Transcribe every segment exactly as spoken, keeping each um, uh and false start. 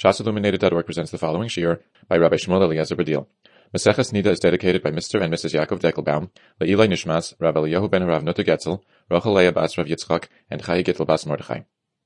Shas Illuminated dot org presents the following shiur by Rabbi Shmuel Eliezer Badil. Maseches Nida is dedicated by Mister and Missus Yaakov Deckelbaum, Le'ilai Nishmas, Rabbi Eliyahu ben Rav Nutter Getzel, Rachel Leah bas Rav Yitzchak, and Chai Gittel bas Mordechai.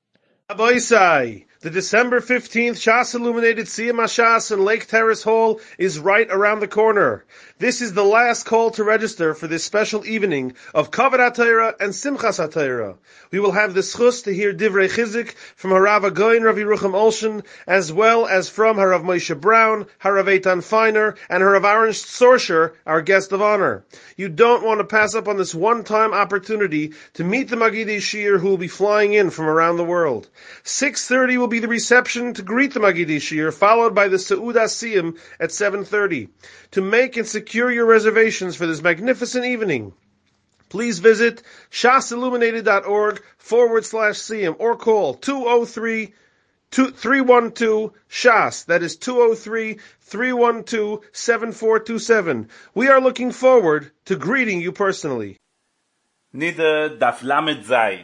Aboisai, the December fifteenth Shas Illuminated Siyam HaShas in Lake Terrace Hall is right around the corner. This is the last call to register for this special evening of Kavod HaTorah and Simchas HaTorah. We will have the schus to hear Divrei Chizik from Harav Agoyin Rav Yerucham Olshen, as well as from Harav Moshe Brown, Harav Eitan Feiner, and Harav Aaron Sorsher, our guest of honor. You don't want to pass up on this one-time opportunity to meet the Magidei Shiur who will be flying in from around the world. six thirty will be the reception to greet the Magidei Shiur, followed by the Seudah Siyam at seven thirty. To make and secure your reservations for this magnificent evening, please visit shasilluminated.org forward slash Siyam or call two oh three, three one two, SHAS. That is two oh three, three one two, seven four two seven. We are looking forward to greeting you personally. Nida Daf Lamed Zayin.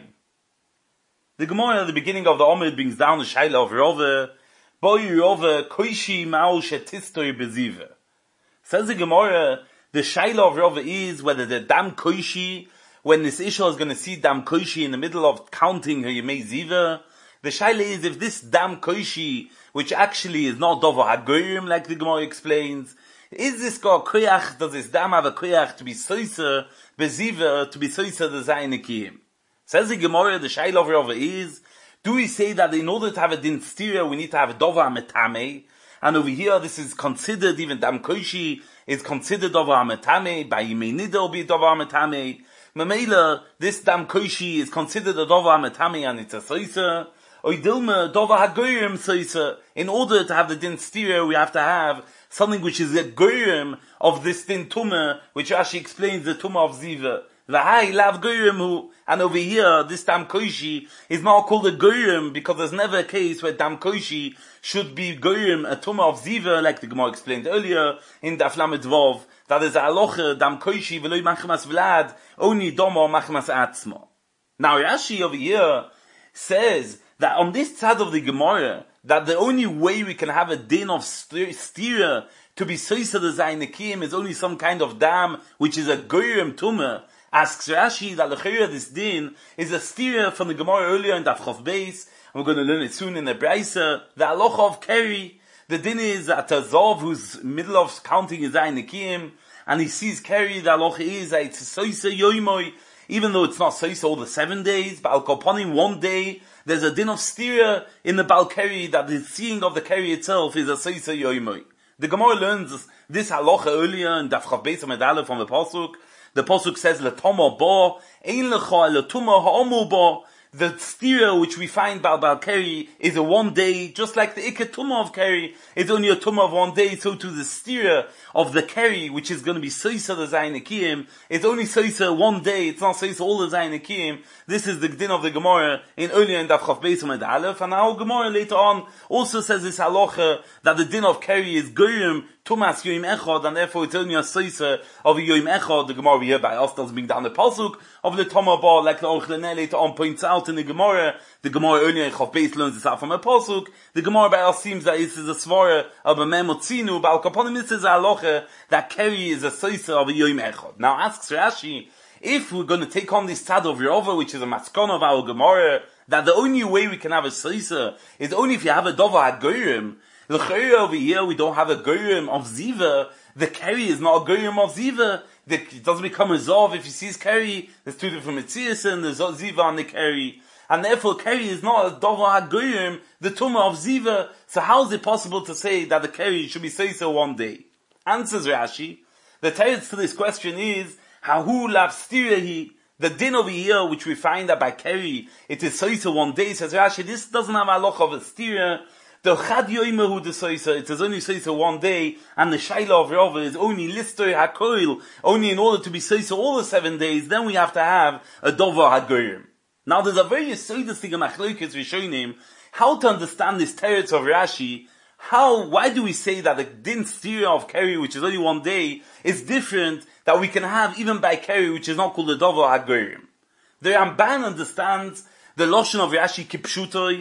The Gemara at the beginning of the Omid brings down the Shaila of Rove, Boi Rove Koishi Mao Shetistoi Bezive. Says the Gemara, the Shaila of Rove is whether the Dam Koishi, when this Isha is going to see Dam Koishi in the middle of counting her Yemei Ziva, the Shaila is if this Dam Koishi, which actually is not Dovo HaGoyim, like the Gemara explains, is this got Koyach, does this Dam have a Koyach to be Soisa Beziva, to be Soisa the Zainikim? Says the Gemara, the Shaila of Rove is, do we say that in order to have a din stira, we need to have a Dovo HaMetame? And over here, this is considered, even Dam Koishi is considered Dovo HaMetame, by Yemei Nida will be Dovo HaMetame. Mamela, this Dam Koishi is considered a Dovo HaMetame and it's a Soisa. Oidilma, Dovo HaGoyim Soisa. In order to have the din stira, we have to have something which is a Goyim of this din Tumah, which Rashi explains the Tumah of Ziva. V'hai lav goyim hu, and over here, this Dam Koishi is not called a goyim because there's never a case where Dam Koishi should be goyim, a tumah of ziva, like the Gemara explained earlier in Daf Lamed Vav, that is a halacha, Dam Koishi v'loi machmas vlad, only domo machmas atzmo. Now Rashi over here says that on this side of the Gemara, that the only way we can have a din of stira to be soisa the zainikim is only some kind of dam, which is a goyim tumah. Asks Rashi that l'chayra this din is a stira from the Gemara earlier in Daf Chof Beis, and we're going to learn it soon in the Braisa, the halacha of Keri. The din is that a Zov who's middle of counting his Zayin Nekiim, and he sees Keri, the halacha is that it's Soisa Yoimoi, even though it's not Soisa all the seven days, but Al Koponim one day, there's a din of stira in the Bal Keri that the seeing of the Keri itself is a Soisa Yoimoi. The Gemara learns this halacha earlier in Daf Chof Beis Amud Aleph from the Pasuk. The Pasuk says, L'tomo bo, ein lecha l'tumo ha'omu bo. The stira which we find by Bal Keri is a one day, just like the Iker Tumah of Keri is only a Tumah of one day, so to the stira of the Keri, which is going to be Soisa the Zayin Nekiim, it's only Soisa one day, it's not Soisa all the Zayin Nekiim. This is the din of the Gemara in earlier in Daf Chof Beis Amud Aleph, and our Gemara later on also says this halacha that the din of Keri is Goyim, Tumas Yoim Echad, and therefore it's only a Soisa of a Yoim Echad. The Gemara here by us does bring down the Pasuk of the Tumah Ba, like the Aruch LaNer later on points out in the Gemara. The Gemara earlier in Chof Beis learns this out from a Pasuk. The Gemara by us seems that this is a svara of a Memotzinu, but Al Kaponim this is a halacha that Keri is a Soisa of a Yoim Echad. Now asks Rashi, if we're going to take on this tzad of Rova, which is a maskon of our Gemara, that the only way we can have a Soisa is only if you have a Dovo HaGoyim. The L'chayra over here, we don't have a goyim of ziva. The Keri is not a goyim of ziva. It doesn't become a zov if he sees Keri. There's two different mitzias and there's ziva on the Keri. And therefore Keri is not a dovo ha-goyim, the tumah of ziva. So how is it possible to say that the Keri should be soisa one day? Answers Rashi. The teretz to this question is, Hahu lav stirahi, the din over here, which we find that by Keri, it is soisa one day, says Rashi, this doesn't have a halacha of a stira. The chad yoimehu the soisa, it is only soisa one day, and the shaila of Rava is only lister hakoil, only in order to be soisa all the seven days, then we have to have a dovo hagoyim. Now there's a very soidus thing in machlokes rishonim, how to understand this teretz of Rashi. How, why do we say that the din stira of Keri, which is only one day, is different that we can have even by Keri, which is not called the dovo hagoyim? The Ramban understands the loshon of Rashi kipshutoi,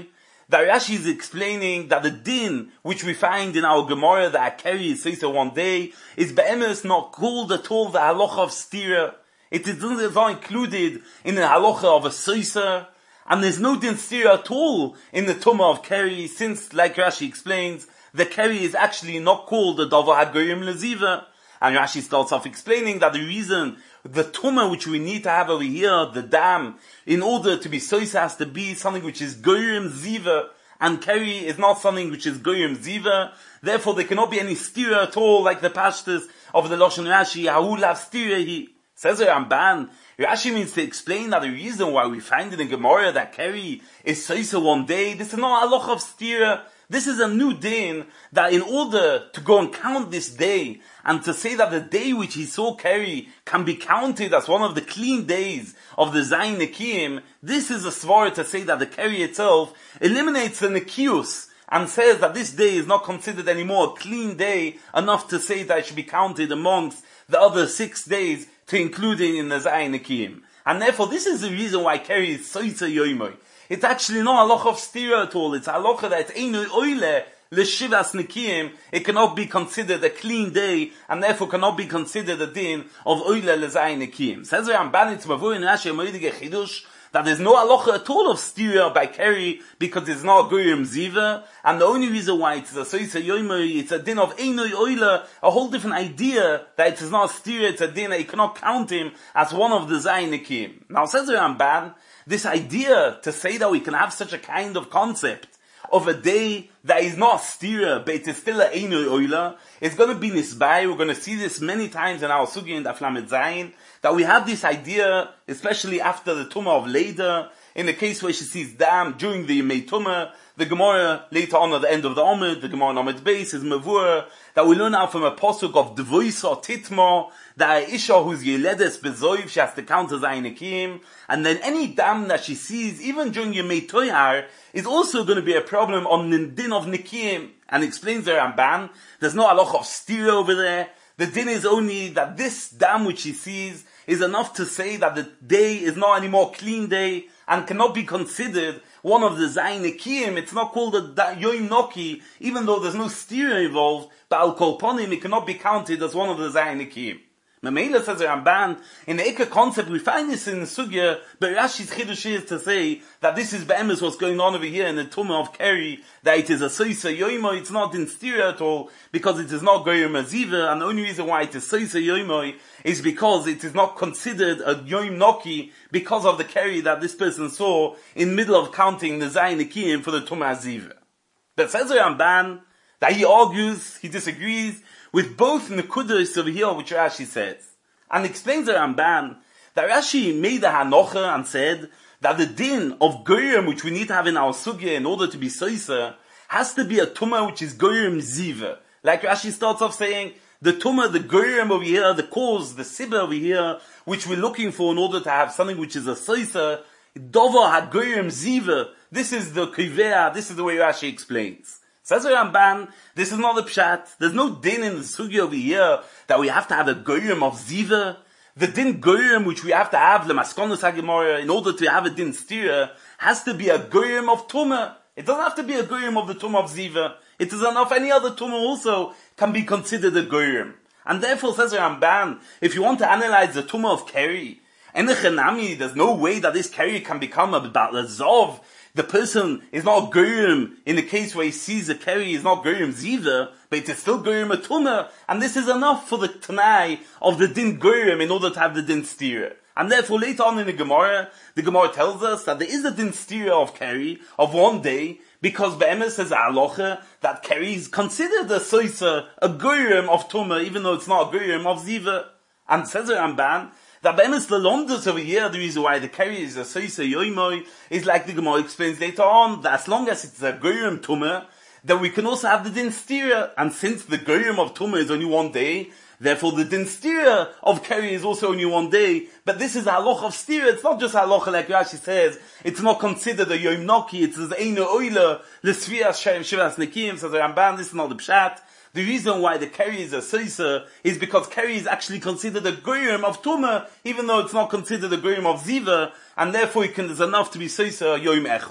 that Rashi is explaining that the din, which we find in our Gemara, that a keri is soisa one day, is be'emes not called at all the halacha of stira. It is not included in the halacha of a soisa, and there's no din stira at all in the tumah of keri, since, like Rashi explains, the keri is actually not called the davar hagoyim leziva. And Rashi starts off explaining that the reason, the tumah which we need to have over here, the dam, in order to be soisa, has to be something which is goyim ziva, and keri is not something which is goyim ziva. Therefore, there cannot be any stira at all, like the pashtus of the Lashon Rashi, ha'u lav stira hi. Says the Ramban, Rashi means to explain that the reason why we find in the Gemara that keri is soisa one day, this is not a halacha of stira. This is a new din, that in order to go and count this day, and to say that the day which he saw keri can be counted as one of the clean days of the Zayin Nekiyim, this is a svara to say that the keri itself eliminates the Nekius, and says that this day is not considered anymore a clean day, enough to say that it should be counted amongst the other six days, to include it in the Zayin Nekiyim. And therefore, this is the reason why keri is soisa yoimoy. It's actually not a halacha of stira at all. It's a halacha that it's einu oile l'shivas nekiyim. It cannot be considered a clean day, and therefore cannot be considered a din of oile l'zayin nekiyim. Says the Ramban, it's mavur in Rashi Moedige Chidush, that there's no halacha at all of stira by keri, because it's not goyim ziva, and the only reason why it's a soisa yoimoi, it's a din of einu oile, a whole different idea that it is not a stira, it's a din that you cannot count him as one of the zayin nekiyim. Now says the Ramban, this idea to say that we can have such a kind of concept of a day that is not stira, but it is still a einu oila, is going to be nisbai. We're going to see this many times in our sugi and Daf Lamed Zayin, that we have this idea, especially after the tumah of Leda, in the case where she sees dam during the Yemei Tumah. The Gemara later on at the end of the Omid, the Gemara on Omid Beis is mavur, that we learn out from a posuk of Devoisa Titma, that a Isha who's Yeledes Bezoiv, she has to count as Aynekim, and then any dam that she sees, even during Yemei Toyar, is also going to be a problem on the din of Nikim, and explains the Ramban, there's no halacha of stira over there. The din is only that this dam which she sees is enough to say that the day is not anymore clean day, and cannot be considered one of the Zayin Nekiyim. It's not called a Yoim Noki, even though there's no stira involved, but Al Kol Ponim, it cannot be counted as one of the Zayin Nekiyim. Memela says the Ramban, in the Eka concept, we find this in the Sugya, but Rashi's Chidush is to say that this is Be'emes what's going on over here in the Tumah of Keri, that it is a Soisa Yoimo, it's not in stira at all, because it is not Goyim Aziva, and the only reason why it is Soisa Yoimo is because it is not considered a Yoim Noki, because of the Keri that this person saw in middle of counting the Zayin Nekiyim for the Tumah Aziva. But says the Ramban, that he argues, he disagrees, with both Nekudos over here, which Rashi says. And explains the Ramban, that Rashi made a Hanocha and said, that the din of Goyim, which we need to have in our Sugya in order to be Soisa, has to be a Tumah which is Goyim Ziva. Like Rashi starts off saying, the Tumah, the Goyim over here, the cause, the Sibba over here, which we're looking for in order to have something which is a Soisa, Dover HaGoyim Ziva. This is the Kivea, this is the way Rashi explains. Says the Ramban, this is not the pshat. There's no din in the sugi over here that we have to have a goyim of ziva. The din goyim which we have to have, the maskonos hagemara, in order to have a din stira, has to be a goyim of tumah. It doesn't have to be a goyim of the tumah of ziva. It is enough any other tumah also can be considered a goyim. And therefore, says the Ramban, if you want to analyze the tumah of keri, and the chenami, there's no way that this keri can become a zov. The person is not goyim in the case where he sees a keri is not goyim ziva, but it is still goyim a tumah, and this is enough for the tanai of the din goyim in order to have the din stira. And therefore later on in the Gemara, the Gemara tells us that there is a din stira of keri of one day, because Be'emes says aloche that keri is considered a soisa, a goyim of tumah, even though it's not a goyim of ziva. And says the Ramban, that Be'emes the London over here, the reason why the Keri is a Soisa Yoimoi, is like the Gemara explains later on, that as long as it's a Goyim Tumah, then we can also have the Din Stira. And since the Goyim of Tumah is only one day, therefore the Din Stira of Keri is also only one day. But this is a halacha of Stira. It's not just a halacha like Rashi says. It's not considered a Yom Noki. It's as Eino Oila, L'Svias Shivas Nekim, says the Ramban. This is not the Pshat. The reason why the Keri is a Soisa is because Keri is actually considered a Goyim of Tumah, even though it's not considered a Goyim of Ziva, and therefore it can, there's enough to be Soisa Yom Echot.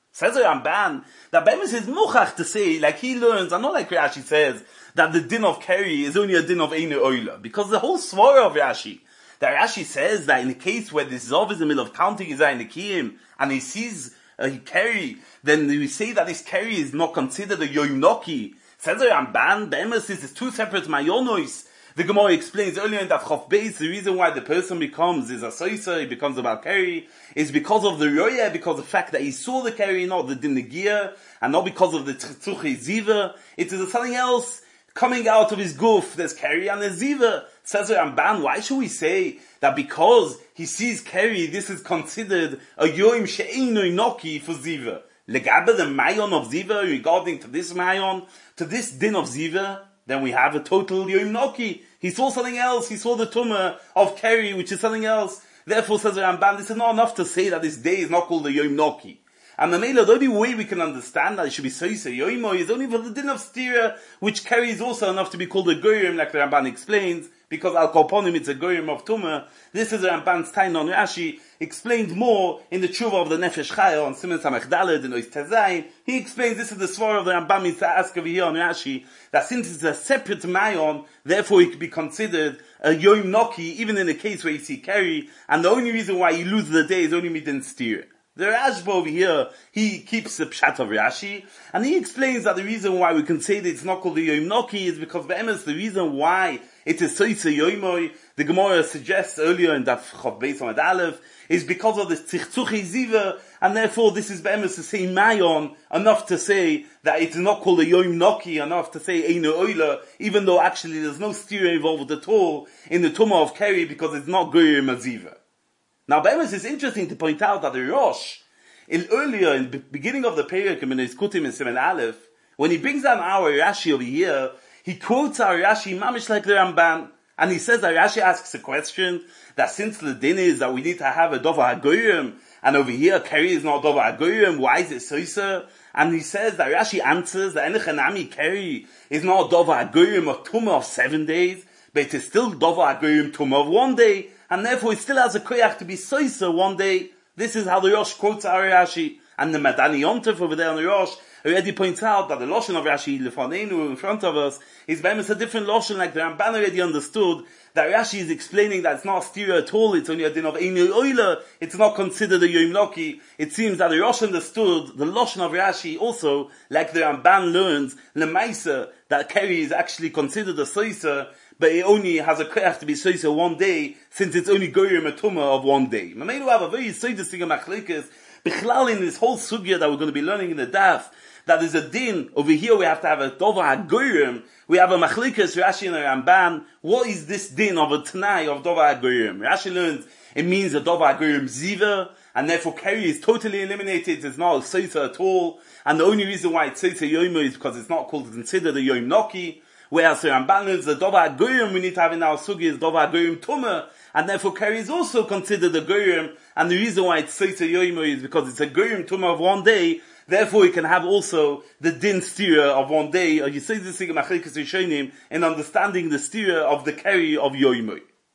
Says the Ramban, that Bemis is muchach to say, like he learns, and not like Rashi says, that the din of Keri is only a din of Einu Oila. Because the whole svara of Rashi, that Rashi says that in the case where the Zov is in the middle of counting his Einekiyim, and he sees a Keri, then we say that this Keri is not considered a Yoim Noki. Says the Ramban, Bemis is two separate Mayonois. The Gemara explains earlier in that Chof Beis, the reason why the person becomes is a soisa, he becomes a Balkari, is because of the Roya, because of the fact that he saw the Keri, not the Dinnegia, and not because of the Tzuchi Ziva. It is something else coming out of his goof. There's Keri and there's Ziva. Says the Ramban, why should we say that because he sees Keri, this is considered a Yoim She'einoi Noki for Ziva? Legabe the Mayon of Ziva, regarding to this Mayon, to this din of Ziva, then we have a total Yoim Noki. He saw something else. He saw the Tumah of Keri, which is something else. Therefore, says the Ramban, this is not enough to say that this day is not called the Yoim Noki. And the Mela, the only way we can understand that it should be Soisa Yoimo is only for the din of Stira, which Keri is also enough to be called a Goyim, like the Ramban explains, because Al Koponim it's a Goyim of Tumah. This is the Ramban's Tain on Rashi, explained more in the Tshuva of the Nefesh Chaya on Siman Samech Daled in Ois Tezayim. He explains this is the Svar of the Rambam is to ask over here on Rashi, that since it's a separate Mayon, therefore it could be considered a Yoim Noki, even in the case where you see Keri, and the only reason why you lose the day is only midin Stira. The Rashba over here, he keeps the pshat of Rashi, and he explains that the reason why we can say that it's not called the Yoim Noki is because Be'emes, the reason why it is Soisa Yoimoi, the Gemara suggests earlier in that Chof Beis Amud Aleph, is because of the Tzichtzuchi Ziva, and therefore this is Be'emes to say Mayon, enough to say that it's not called a Yoim Noki, enough to say Einu Oila, even though actually there's no stira involved at all in the Tumah of Keri, because it's not Goyim Aziva. Now, Be'emes is interesting to point out that the Rosh, in earlier, in the beginning of the Perek, in Eskutim in Siman Aleph, when he brings down our Rashi over here, he quotes our Rashi mamish like the Ramban, and he says that Rashi asks a question, that since the din is that we need to have a Dova HaGoyim, and over here, Keri is not Dova HaGoyim, why is it Soisa? And he says that Rashi answers that Enechanami Keri is not Dova HaGoyim or Tumah of seven days, but it is still Dova HaGoyim Tumah of one day, and therefore it still has a koyach to be soisa one day. This is how the Rosh quotes our Rashi. And the Madani Yontef over there on the Rosh already points out that the Lashon of Rashi, Lefanenu, in front of us, is very much a different Lashon, like the Ramban already understood, that Rashi is explaining that it's not a stira at all, it's only a din of Einu Oila, it's not considered a Yoim Noki. It seems that the Rosh understood the Lashon of Rashi also, like the Ramban learns, Lemaisa, that Keri is actually considered a Soisa, but it only has a koyach to be soisa one day, since it's only goyim a tumah of one day. Mamelu have a very soisa thing of machlekes, bichlal in this whole sugya that we're going to be learning in the daf, that is a din, over here we have to have a dova ha-goyim, we have a machlekes, Rashi and a Ramban, what is this din of a t'nai of dova ha-goyim? Rashi learns, it means a dova ha-goyim ziva, and therefore Keri is totally eliminated, it's not a soisa at all, and the only reason why it's soisa yoima is because it's not called considered a yoim noki. Whereas the Ramban is the Dova HaGoyim we need to have in our sugi is Dova HaGoyim Tumah, and therefore Keri is also considered a Goyim, and the reason why it's Soisa Yoimo is because it's a Goyim Tumah of one day, therefore we can have also the Din Stira of one day, or you say this thing in Machlekes Rishonim, in understanding the Stira of the Keri of Yoimo.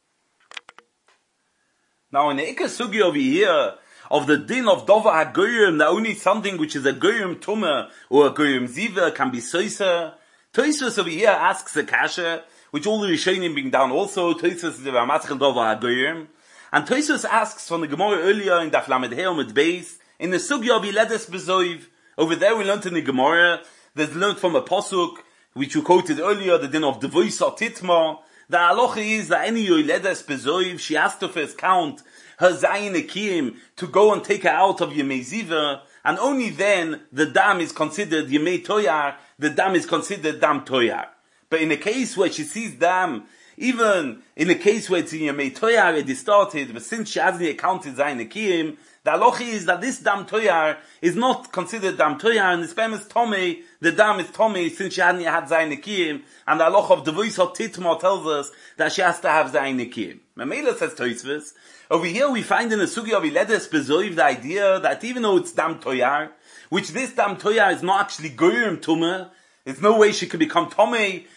Now in the Ika sugi over here, of the din of Dova HaGoyim, that only something which is a Goyim Tumah, or a Goyim Ziva can be Soisa, Tosfos over here asks a kasha, which all the Rishonim bring down also. Tosfos is the Ramatzchel Dova HaGoyim. And Tosfos asks from the Gemara earlier in Daf Lamed Hei Amud Beis, in the Sugya of Yiledes Bezoiv, over there we learned in the Gemara, there's learned from a Pasuk, which we quoted earlier, the din of Devoisa Titma, the halacha is that any Yiledes Bezoiv, she has to first count her Zayin Ekiyim to go and take her out of Yemei Ziva, and only then the dam is considered Yemei Toyar, the dam is considered dam Toyar. But in a case where she sees dam, even in a case where it's in Yemei Toyar it is started, but since she hasn't accounted Zayin Ekiyim, the halacha is that this dam Toyar is not considered dam Toyar, and the sperm is Tomei, the dam is Tomei since she hadn't had Zayin Ekiyim, and the halacha of the voice of Titma tells us that she has to have Zayin Ekiyim. Mamela says Tosfos, over here we find in the sugi of Yiledes Bezoiv the idea that even though it's dam Toyar, which this dam Toyar is not actually Goyim Tumah, there's no way she could become Tomei,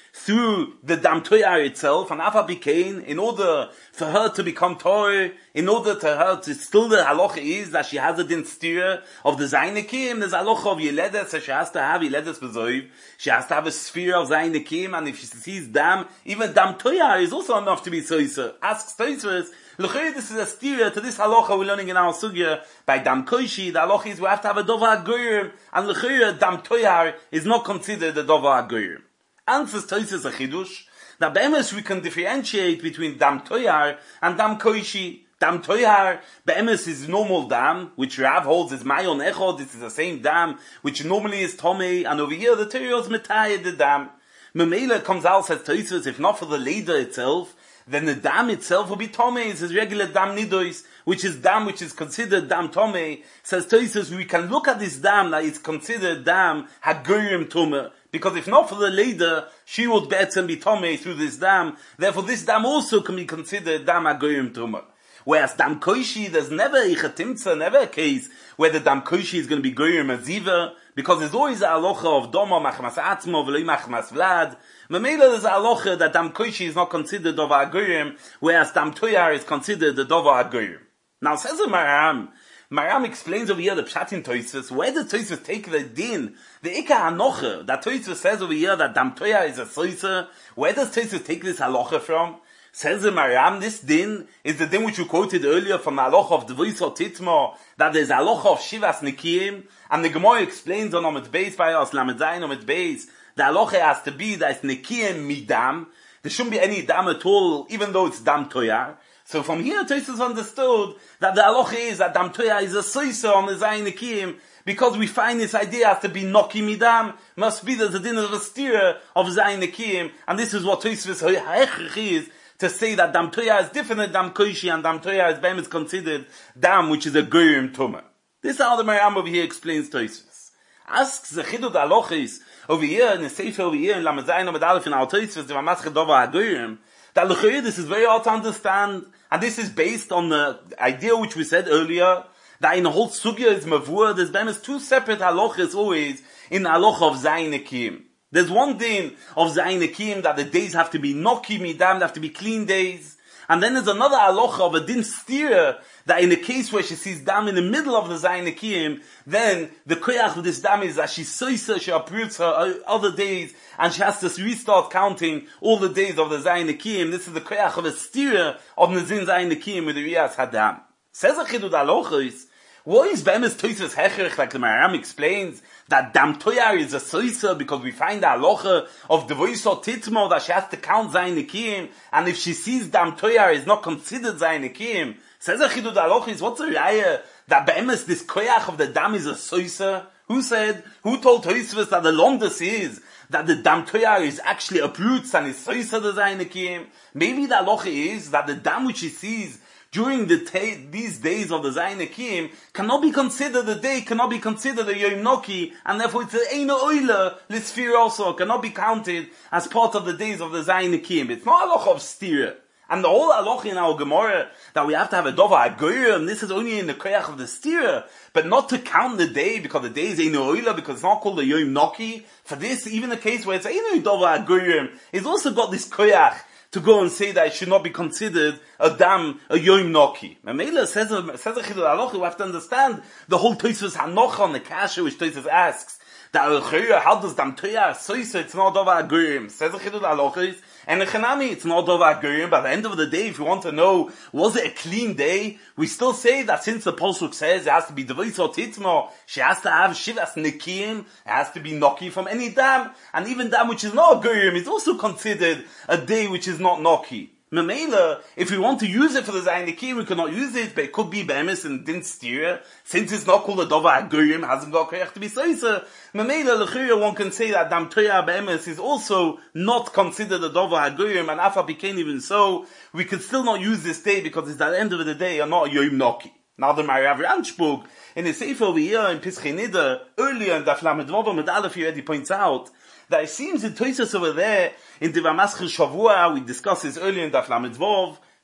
through the Dam Toyar itself, and Afa became, in order for her to become Torah, in order to her to, still the halacha is that she has a din stira of the Zainikim, there's halacha of Yeledes, so she has to have Yeledes B'zoiv, she has to have a sphere of Zainikim, and if she sees Dam, even Dam Toyar is also enough to be Soisa. Asks Toysers, L'chayr, this is a stira to this halacha we're learning in our sugya by Dam Koishi. The halacha is we have to have a Dovar HaGoyim, and L'chayr, Dam Toyar is not considered a Dovar HaGoyim. Answers Toysers a chidush. That be'emes we can differentiate between Dam Toyar and Dam Koishi. Dam Toyar, be'emes is normal dam, which Rav holds is Mayon Echod. This is the same dam, which normally is Tomei, and over here the Torah is Metayed the dam. Memela comes out, says Toysers, if not for the Leder itself, then the dam itself will be Tomei. It's his regular dam nidois, which is dam which is considered dam Tomei. Says Toysers, we can look at this dam that it's considered dam Hagoyim Tumah. Because if not for the Leder, she would better be Tomei through this dam. Therefore this dam also can be considered dam Hagoyim Tumah. Whereas dam Koishi, there's never a Chatimtza, never a case where the dam Koishi is going to be Goyim Aziva, because there's always a halacha of Doma Machmas Atzmo V'loi Machmas Vlad. Memela there's a halacha that dam Koishi is not considered Dova Hagoyim, whereas dam Toyar is considered the Dova Hagoyim. Now says the Maram, Maram explains over here the Pshat in Toysers. Where does Toysers take the din? The Ika Hanocha, that Toysers says over here that Dam Toyar is a Soiser. Where does Toysers take this halacha from? Says the Maram, this din is the din which you quoted earlier from the halacha of Dvois or Titmo, that there's a halacha of Shivas Nikiyim, and the Gemara explains on Omid Beis by us, Lamed Zayin Omid Beis, the halacha has to be that it's Nikiyim midam. There shouldn't be any dam at all, even though it's Dam Toyar. So from here, Toysers understood that the halacha is that Dam Toyar is a soiser on the Zayin Nikiyim, because we find this idea has to be Noki Midam, must be there's a din of a steer of Zayin Nikiyim, and this is what Toysers ha'echrich is, to say that Dam Toyar is different than Dam Koishi, and Dam Toyar is beim is considered Dam, which is a Goyim Tumah. This is how the Maram over here explains Toysers. Asks the Chidud Alochis, over here, in the Sefer over here, in Lamed Zayin Amud Aleph, in our Toysers, the Mamasche Dova HaGoyim, that l'chayr, this is very hard to understand, and this is based on the idea which we said earlier, that in the whole sugya is mavur, there's been two separate halachas always in the halacha of Zayin Nikiyim. There's one din of Zayin Nikiyim that the days have to be noki midam, they have to be clean days. And then there's another halacha of a din steer, that in the case where she sees dam in the middle of the Zayin Nikiyim, then the koyach of this dam is that she's soiser, she uproots her other days, and she has to restart counting all the days of the Zayin Nikiyim. This is the koyach of a steer of the Zin Zayin Nikiyim with the Riyas Hadam. Says a chidud halochos, what is be'emes Toysers hechrich, like the Maram explains, that Dam Toyar is a soiser because we find the halacha of Dvois or Titmo that she has to count Zayin Nikiyim, and if she sees Dam Toyar is not considered Zayin Nikiyim. Says a chidud halochos, what's the raya that be'emes this koyach of the Dam is a soiser? Who said, who told Toysers that the longest is that the Dam Toyar is actually uproots and is soiser the Zayin Nikiyim? Maybe the halacha is that the Dam which she sees during the ta- these days of the Zayin Nikiyim cannot be considered a day, cannot be considered a Yom Noki, and therefore it's an Eino Oila, Lisfir also, cannot be counted as part of the days of the Zayin Nikiyim. It's not a halacha of stira. And the whole halacha in our Gemara, that we have to have a Dova HaGoyim, this is only in the koyach of the stira, but not to count the day, because the day is Eino Oila, because it's not called a Yom Noki. For this, even the case where it's Eino Dova HaGoyim, it's also got this koyach to go and say that it should not be considered a dam, a Yom Noki. Mamela says, says a chidud halacha, we have to understand the whole Toysers hanocha on the kasha which Toysers asks, that how does Dam Toyar soiser, it's not Dova HaGoyim. Says a chidud halacha, and a Chanami, it's not Dova HaGoyim, but at the end of the day, if you want to know, was it a clean day, we still say that since the Pasuk says it has to be Dvois or Titmo, she has to have Shivas Nikiyim, it has to be Noki from any dam, and even dam which is not a Goyim is also considered a day which is not Noki. Memela, if we want to use it for the Zayin Nikiyim, we cannot use it, but it could be be'emes and din stira, since it's not called a Dova HaGoyim, hasn't got koyach to be soiser. Memela, l'chira, one can say that Dam Toyar be'emes is also not considered a Dova HaGoyim, and afa became even so, we could still not use this day, because it's at the end of the day, are not a Yom Noki. Now the Marav Ranchbug, in the Sefer over here, in Pischei Nida, earlier in Daf Lamed Vav, Amud Aleph, he already points out, that it seems in Toysers over there, in the Vamaschel Shavua, we discussed this earlier in Daf Lamed Vav,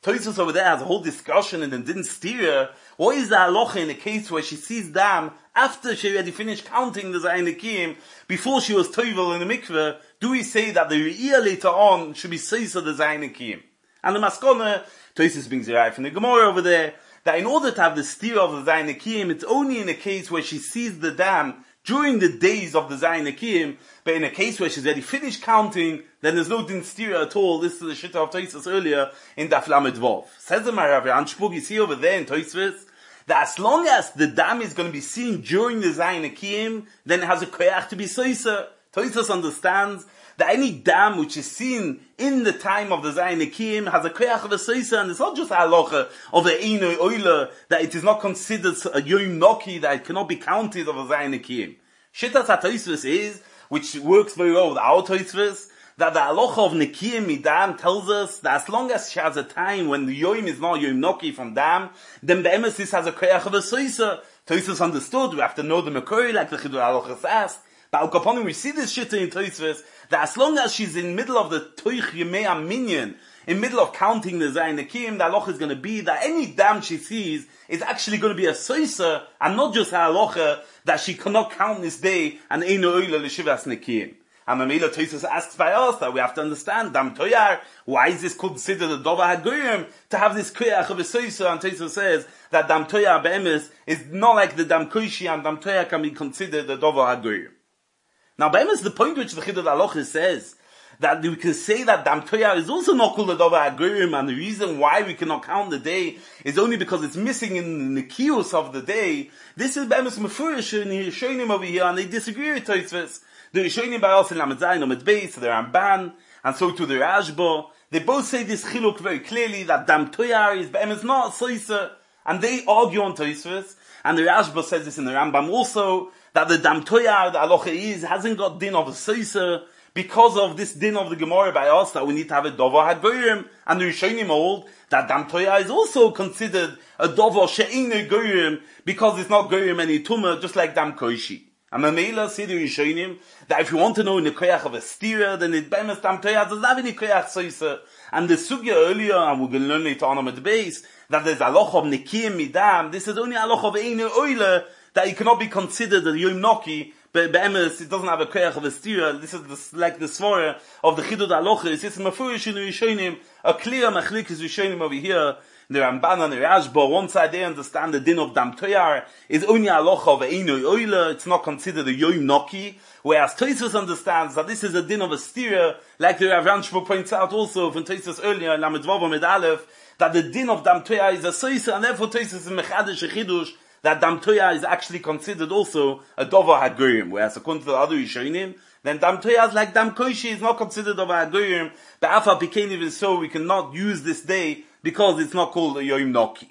Toysus over there has a whole discussion and then didn't steer. What is the halacha in a case where she sees dam after she already finished counting the Zayin before she was toivel in the mikveh? Do we say that the year later on should be seisa the Zayin? And the maskona, Toysus brings it right from the Gemara over there, that in order to have the steer of the Zayin it's only in a case where she sees the dam during the days of the Zayin Akiyim, but in a case where she's already finished counting, then there's no din steer at all. This is the shitta of Toysus earlier in Daf Lamed Vav. Says the Marav Anshpug, you see over there in Toysus, that as long as the dam is going to be seen during the Zayin Akiyim, then it has a koyach to be soisa. Toysus understands that any dam which is seen in the time of the Zayin Akiyim has a koyach of a soisa, and it's not just a halacha of a eino oila, that it is not considered a yom noki, that it cannot be counted of a Zayin Akiyim. Shittas HaToysus is, which works very well with our Toysus, that the halacha of Nekiyim Midam tells us that as long as she has a time when the yom is not yom noki from dam, then the emesis has a koyach of a soisa. Toysus understood, we have to know the Makori, like the Chidur HaLachas asked. But Al Kaponim, we see this shit in Toysus, that as long as she's in middle of the Toich Yemei Minyan, in middle of counting the Zayin Akiyim, the halacha is going to be that any dam she sees is actually going to be a soisa, and not just a halacha that she cannot count this day, and eino oila l'shivas nekiyim. And Mamela Toysus asks by us that we have to understand, Dam Toyar, why is this considered a Dova HaGoyim to have this Koyach of a Soisa? And Toysus says that Dam Toyar Be'emes is not like the Dam Koishi, and Dam Toyar can be considered a Dova HaGoyim. Now Be'emes, the point which the Chidud HaLochis says, that we can say that Dam Toyar is also not called a Dova HaGoyim, and the reason why we cannot count the day is only because it's missing in the Nikios of the day. This is Be'emes Mefurish in the Rishonim over here, and they disagree with Toysus. The Rishonim by us in Lamed Zayin, Lamed Beis, the Ramban, and so to the Rashba, they both say this chiluk very clearly, that Dam Toyar is Be'emes not Soisa, and they argue on Toysus, and the Rashba says this in the Rambam also, that the Dam Toyar, the halacha is, hasn't got din of a Soisa, because of this din of the Gemara by us, that we need to have a Dova HaGoyim, and the Rishonim hold that Dam Toyar is also considered a Dova She'einu Goyim, because it's not Goyim any Tumah, just like Dam Koishi. And Mamela say the Rishonim that if you want to know in the koyach of a stira, then it be'emes Dam Toyar doesn't have any koyach soisa. And the sugya earlier, and we're going to learn later on at the base, that there's a loch of nekiyim midam. This is only a loch of einu oile, that it cannot be considered a yom noki, but be'emes it doesn't have a koyach of a stira. This is the, like the svara of the chidud halochis. It's mafurish in the Rishonim, a clear machlikas Rishonim over here. The Ramban and the Rashba, one side they understand the din of Dam Toyar is only a halacha of einu oila, it's not considered a yom noki, whereas Toysus understands that this is a din of a stira, like the Rav Ranshbo points out also from Toysus earlier in Lamed Vav Amud Aleph, that the din of Dam Toyar is a soisa, and therefore Toysus is mechadish a chidush, that Dam Toyar is actually considered also a Dova HaGoyim, whereas according to the other Rishonim, then Dam Toyar is like Dam Koishi is not considered Dova HaGoyim, but Afa became even so, we cannot use this day because it's not called a Yom Noki.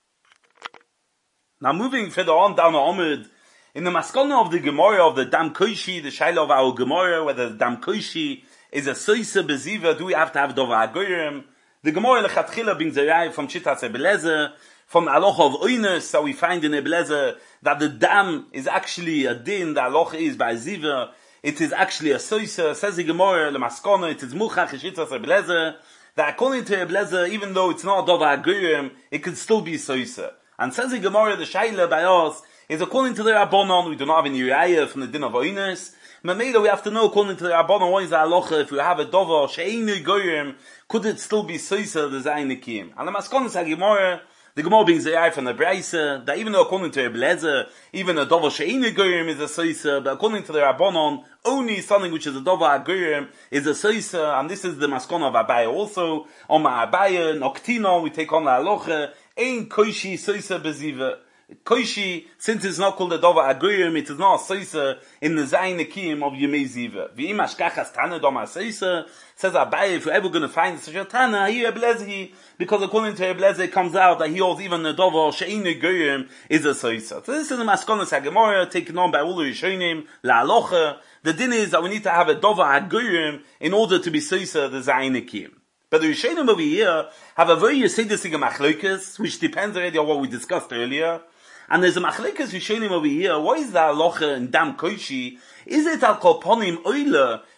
Now moving further on down the Amud, in the Maskana of the Gemara of the Dam Koishi, the Shaila of our Gemara, whether the Dam Koishi is a Soisa Beziva, do we have to have Dova HaGoyim? The Gemara Lechatchila brings a raya from Shittas Ebelezer, from the Aloch of Oinus, so we find in Ebelezer that the Dam is actually a din, the Aloch is by Ziva, it is actually a Soisa, says the Gemara, the Maskana, it is Muchach Shittas Ebelezer, that according to Ebelezer, even though it's not Dova HaGoyim, it could still be Soisa. And says the Gemara, the Shaila by us, is according to the Rabbanon, we do not have any Raya from the din of Oinus. Mamela, we have to know according to the Rabbanon, what is the halacha, if we have a Dova, She'einu Goyim, could it still be Soisa, the Zayin Akiyim? And the Maskon says Gemara, the Gemara brings the Raya from the Braisa, that even though according to Ebelezer, even a Dova She'einu Goyim is a Soisa, but according to the Rabbanon, only something which is a Dova HaGoyim is a Soisa, and this is the Maskon of Abaya also. On my Abaya, Noktino, we take on the halacha, Ein Koishi Soisa Beziva. Koishi, since it's not called a Dova HaGoyim, it is not a Soisa in the Zayin Akiyim of Yemei Ziva. V'im Ashkachas Tana Doma Soisa, says Abaye, if you're ever going to find such a Tana, here Ebelezer, because according to Ebelezer, it comes out that he holds even the Dova She'einu Goyim is a Soisa. So this is the Maskonas HaGemara, taken on by all the Rishonim, La Alocha. The din is that we need to have a Dova HaGoyim in order to be Soisa, the Zayin Akiyim. But the Rishonim over here have a very Yesidisig Machlokas, which depends already on what we discussed earlier. And there's a Machlokas Rishonim over here. What is the halacha in Dam Koishi? Is it al kolponim oila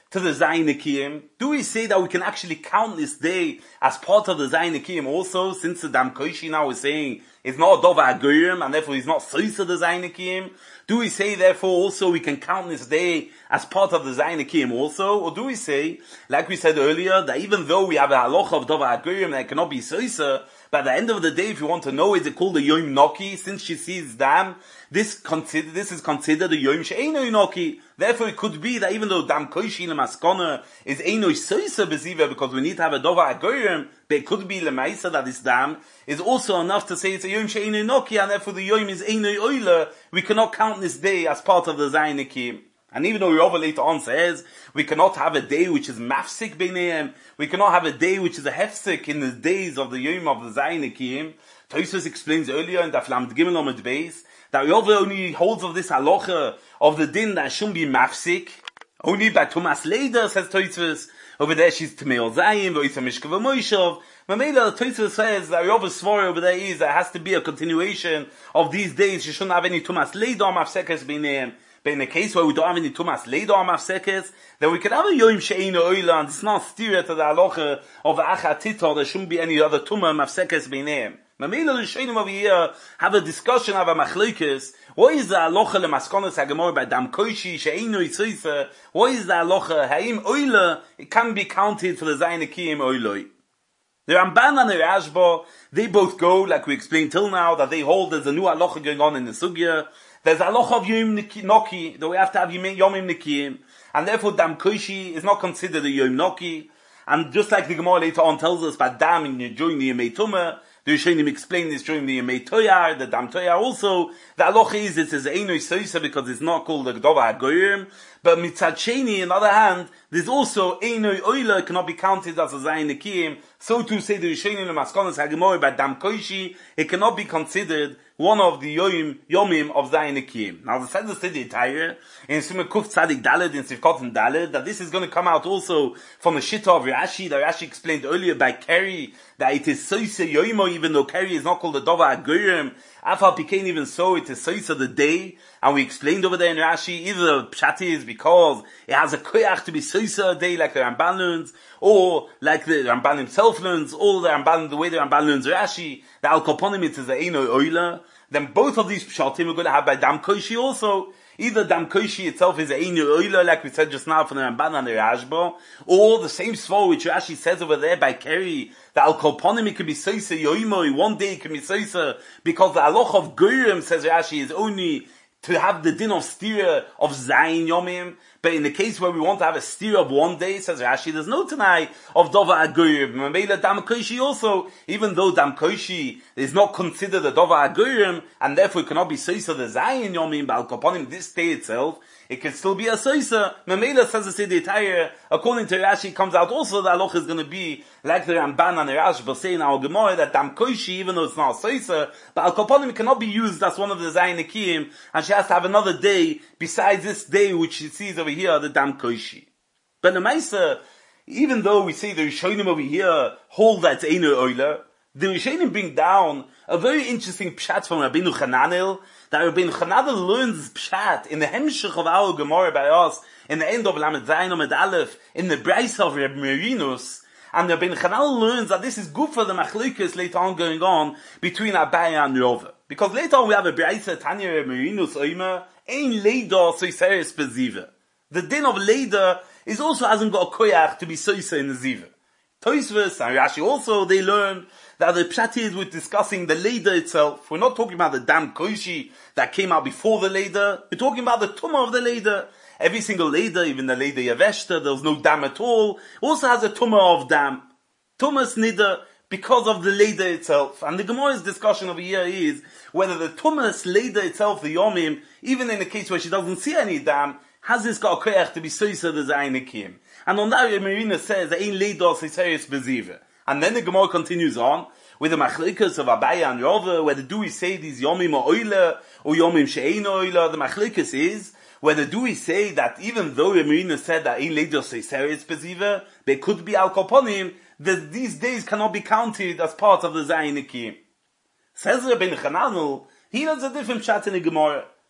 to the Zayin Nekiyim? Do we say that we can actually count this day as part of the Zayin Nekiyim also, since the Dam Koishi now is saying it's not a Dova Agurim, and therefore he's not Soisa the Zayin Nekiyim? Do we say therefore also we can count this day as part of the Zayin Nekiyim also? Or do we say, like we said earlier, that even though we have a halacha of Dova Agurim that cannot be Soisa, but at the end of the day, if you want to know, is it called the Yom Noki? Since she sees Dam, this consider, this is considered a Yom She'eno Noki. Therefore, it could be that even though Dam Koishi Lemaskona is Eno Soisa Beziva, because we need to have a Dova Agorim, but it could be Lemaisa that this Dam is also enough to say it's a Yom She'eno Noki, and therefore the Yom is Eno Oila. We cannot count this day as part of the Zayin Nekiyim. And even though Rava later on says, we cannot have a day which is mafsik b'neihem, we cannot have a day which is a hefsik in the days of the Yom of the Zayin Nekiyim. Tosfos explains earlier in Daf Lamed Gimel Amud Beis, that Rava only holds of this halacha of the din that shouldn't be mafsik, only by Tumas Leder, says Tosfos. Over there she's Tmeil Zayim, V'oisa Mishka V'moishav. Mamela, Tosfos says that Rava's svara over there is that it has to be a continuation of these days. You shouldn't have any Tumas Leder or mafsekes b'neihem. But in a case where we don't have any Tumas Leder or mafsekes, then we can have a Yom She'eno Oila, and it's not steer to the halacha of the Achat Tito. There shouldn't be any other Tumah mafsekes b'neihem. Mamela, the Sheinim over here have a discussion of a machlokes. What is the halacha lemaskonas hagemor by Dam Koishi She'eno Yitzisa? What is the halacha Haim Oila? It can be counted for the Zayin Nekiyim Oiloi. The Ramban and the Rashba, they both go, like we explained till now, that they hold there's a new halacha going on in the sugya. There's a halacha of Yom Noki, that we have to have Yomim Nekiyim, and therefore Dam Koishi is not considered a Yom Noki. And just like the Gemara later on tells us about Dam in, during the Yemei Tumah, the Rishonim explain this during the Yemei Toyar, the Dam Toyar also. The halacha is it is Eino Soisa because it's not called the Gdova HaGoyim. But Mitzad Sheni, on the other hand, there's also Eino Oila cannot be counted as a Zayin Nekiyim. So to say the Rishonim Lemaskonas HaGemori by Dam Koishi, it cannot be considered one of the Yom, Yomim of Zayin Nekiyim. Now the Seder Sidi Tayr, in Simon Kuf Tzadik Daled, in Sivkot and Daled, that this is going to come out also from the Shitta of Rashi, that Rashi explained earlier by Keri, that it is Soisa Yoimo, even though Keri is not called the Dova HaGoyim, Afal Pikein even so, it is Soisa the day, and we explained over there in Rashi, either the Pshat is because it has a koyach to be Soisa a day, like the Ramban learns, or like the Ramban himself learns, or the Ramban, the way the Ramban learns Rashi, the Al Koponim it is the Eino Oila. Then both of these Pshatim we're going to have by Dam Koishi also. Either Dam Koishi itself is a Eino Oila, like we said just now from the Ramban and the Rashba, or the same svar which Rashi says over there by Keri, the Al Koponim it can be Soisa Yoimoi, one day it can be Soisa, because the Aloch of Goyim, says Rashi, is only to have the din of stira of Zayin Yomim, but in the case where we want to have a stira of one day, says Rashi, there's no tanai of Dova Agurim. Mamela Dam Koishi also, even though Dam Koishi is not considered a Dova Agurim, and therefore it cannot be Soisa the Zayin Yomim, but Al Koponim, this day itself, it can still be a Soisa. Mamela says the Sidi Tayr, according to Rashi, comes out also the Aloch is going to be like the Ramban and the Rashi, but saying our Gemara that Dam Koishi, even though it's not a Soisa, but Al Koponim cannot be used as one of the Zayin Nekiyim, and she has to have another day besides this day which she sees over here, the Dam Koishi. But the Maisa, even though we say the Rishonim over here hold that it's Eino Oila, the Rishonim bring down a very interesting pshat from Rabbeinu Chananel, that Rabbeinu Chananel learns pshat in the Hemshech of our Gemara by us, in the end of Lamed Zayin Amud Aleph, in the Brais of Reb Merinus, and Rabbeinu Chananel learns that this is good for the machlokes later on going on between Abaya and Rova. Because later on we have a Brais Tanya Reb Merinus Oimer, Ein Leida Soiseres Beziva. The din of Leida is also hasn't got a koyach to be soisa in the ziva. Tosfos and Rashi also, they learn that the pshat is with discussing the Leida itself. We're not talking about the Dam Koishi that came out before the Leida. We're talking about the Tumah of the Leida. Every single Leida, even the Leida Yaveshta, there was no Dam at all, also has a Tumah of Dam. Tumah's Nida, because of the Leida itself. And the Gemara's discussion over here is whether the Tumah's Leida itself, the Yomim, even in the case where she doesn't see any Dam, has this got a koyach to be soisa the Zayin Nekiyim. And on that, Marina says, Ein Leidos Hiseris Beziva. And then the Gemara continues on, with the machlikas of Abaya and Rova, whether do we say these Yomim or Oila, or Yomim She'ein Oila, the machlikas is, whether do we say that even though Marina said that Ein Leidos Hiseris Beziva, they could be Al Koponim, that these days cannot be counted as part of the Zayin Nekiyim. Says Rabbeinu Chananel, he has a different chat in the Gemara.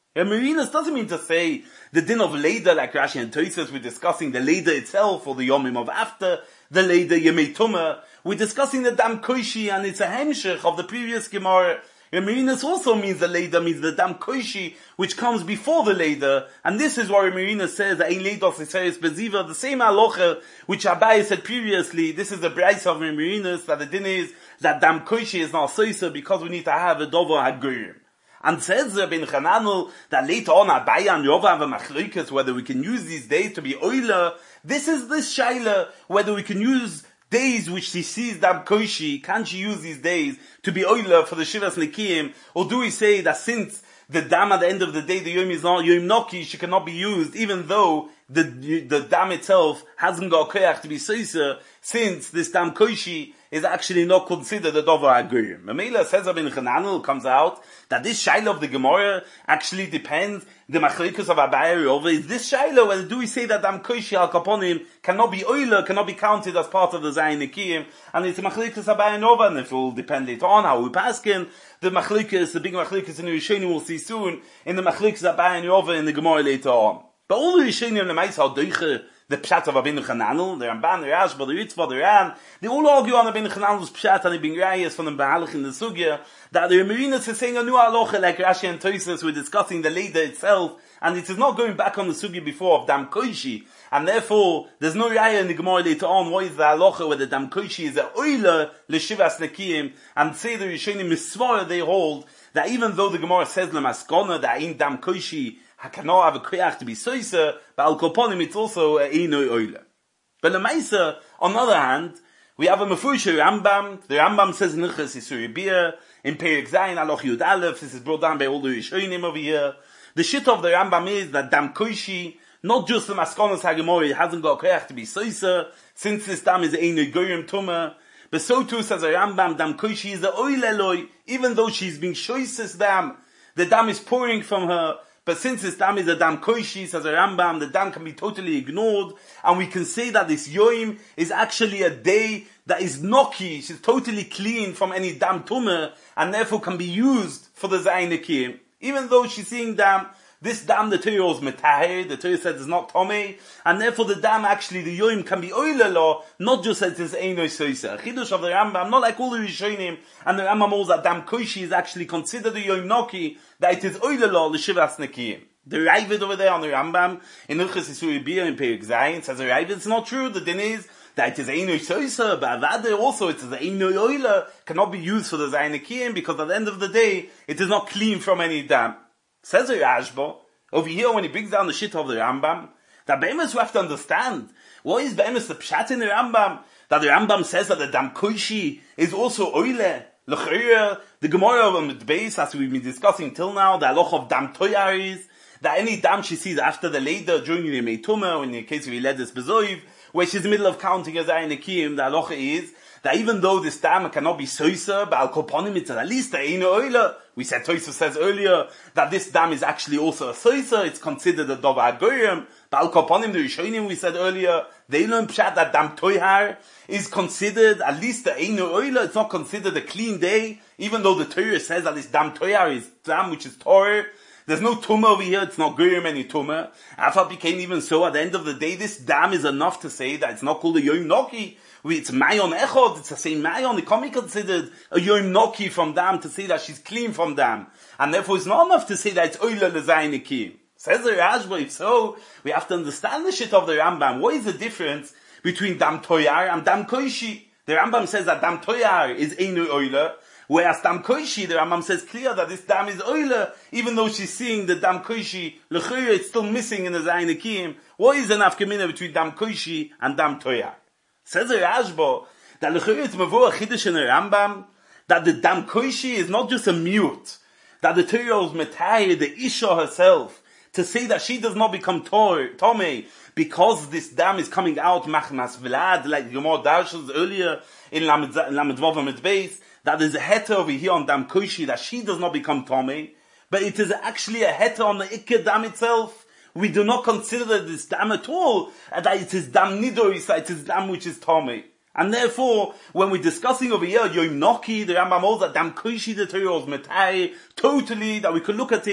Yeah, Marinus doesn't mean to say the din of Leda, like Rashi and Tosfos, we're discussing the Leda itself, or the Yomim of after the Leda, Yemei Tumah. We're discussing the Dam Koishi, and it's a hemshech of the previous Gemara. Yeah, Marinus also means the Leda, means the Dam Koishi, which comes before the Leda, and this is why Marinus says that in Leda Siseris Beziva, the same halacha which Abai said previously. This is the Braisa of Marinus, that the din is that Dam Koishi is not soisa because we need to have a Dovo Hagurim. And says Rabbi Chananel that later on Abai and Rova have a machlokes whether we can use these days to be oiler. This is this shaila whether we can use days which she sees Dam Koishi, can she use these days to be oiler for the Shivas Nekiim, or do we say that since the dam at the end of the day, the Yom is not Yom Noki, she cannot be used, even though the the dam itself hasn't got koyach to be soiser, since this Dam Koishi is actually not considered a Dover Agurim. Mamela says Rabbi Chananel comes out that this shaila of the Gemara actually depends, the machlokes of Abai over is this shaila, whether do we say that Dam Koishi al Kaponim cannot be oiler, cannot be counted as part of the Zayin Nekiyim, and it's the machlokes of Abai and Over, and it will depend later on how we paskin, the machlokes, the big machlokes in the Rishonim we'll see soon, in the machlokes of Abai and Over in the Gemara later on. But all the Rishonim, the Meis HaDoiche, the Pshat of Rabbeinu Chananel, the Ramban, the Rashba, the Ritzvah, the Ran, they all argue on Rabbeinu Chananel's Pshat and the Bin Rayas from the Baalach in the Sugya, that the Marinus is saying a new halacha like Rashi and Tosfos, we're discussing the Leda itself, and it is not going back on the Sugya before of Dam Koishi, and therefore, there's no Raya in the Gemara later on, what is the halacha where the Dam Koishi is a oiler, l'shivas nekiyim, and say the Rishonim Misvara, they hold, that even though the Gemara says l'maskona, that in Dam Koishi, I cannot have a koyach to be soiser, but al koponim it's also a inoi oiler. But the Maisa, on the other hand, we have a mefurish Rambam. The Rambam says in Nichas Isuri Bia, in Perek Zayin Aloch Yud Aleph, this is brought down by all the Rishonim over here. The shit of the Rambam is that Dam Koishi, not just the Maskonos HaGemori, it hasn't got koyach to be soiser, since this dam is inoi goyim tumah. But so too says the Rambam, Dam Koishi is the oil eloi, even though she's being shoises dam, the dam is pouring from her. But since this dam is a dam koishi, says a Rambam, the dam can be totally ignored, and we can say that this yoim is actually a day that is noki, she's totally clean from any dam tumah, and therefore can be used for the zayin nekiyim. Even though she's seeing dam, this dam, the Torah is metahir, the Torah says it's not tomei, and therefore the dam actually, the yoim can be oilelo, not just as it's eino soisa. Chidush of the Rambam, not like all the Rishonim, and the Rambam holds that dam koishi is actually considered a yoim noki, that it is oilelo, l'shivas nekiyim. The Ravid over there on the Rambam, in Ilchis Isuri Bia in Perek Zayin, says the Ravid, it's not true, the din is, that it is eino soisa, but avada also, it is eino oiler, cannot be used for the zayin nekiyim, because at the end of the day, it is not clean from any dam. Says the Rashba, over here when he brings down the shit of the Rambam, that Be'emes we have to understand, what is Be'emes the Pshat in the Rambam? That the Rambam says that the Dam Koishi is also oile. L'chayr, the Gemara of the base, as we've been discussing till now, the halacha of Dam Toyar is, that any dam she sees after the Leda, during the Meituma, in the case of Iledes Bezoiv, where she's in the middle of counting as Ayin Nekiyim, the halacha is, that even though this dam cannot be soisa, but al koponim it's at least a eino oiler. We said, Tosfos says earlier, that this dam is actually also a soisa, it's considered a dovar goyim, but al koponim, the Rishonim, we said earlier, they learn pshat that dam toyhar is considered at least a eino oiler, it's not considered a clean day, even though the Torah says that this dam toyhar is dam which is Torah. There's no tumah over here, it's not goyim any tumah. After became even so, at the end of the day, this dam is enough to say that it's not called a yom noki. It's mayon echod, it's the same mayon, it can't be considered a yom noki from dam to say that she's clean from dam. And therefore it's not enough to say that it's oila lezayin nekim. Says the Rashba, if so, we have to understand the shit of the Rambam. What is the difference between dam toyar and dam koishi? The Rambam says that dam toyar is einu oila, whereas dam koishi, the Rambam says clear that this dam is oila, even though she's seeing the dam koishi, l'chuyah, it's still missing in the zayin nekim. What is the nafkamina between dam koishi and dam toyar? Says the Rashba, that l'chuyah it's mavur chidush in the Rambam, that the dam koishi is not just a mute, that the Torah is metayir, the Isha herself, to say that she does not become Tomei, because this dam is coming out, machmas vlad, like Yomor Darshas earlier, in Lamed Vav Lamed Beis, that there's a heter over here on dam koishi, that she does not become Tomei, but it is actually a heter on the Ikke dam itself. We do not consider this dam at all, that it is dam nidoris, that it is dam which is Tomei. And therefore, when we're discussing over here, Yom Noki, the Rambam holds that dam koishi, the Torah is metai, totally, that we could look at it,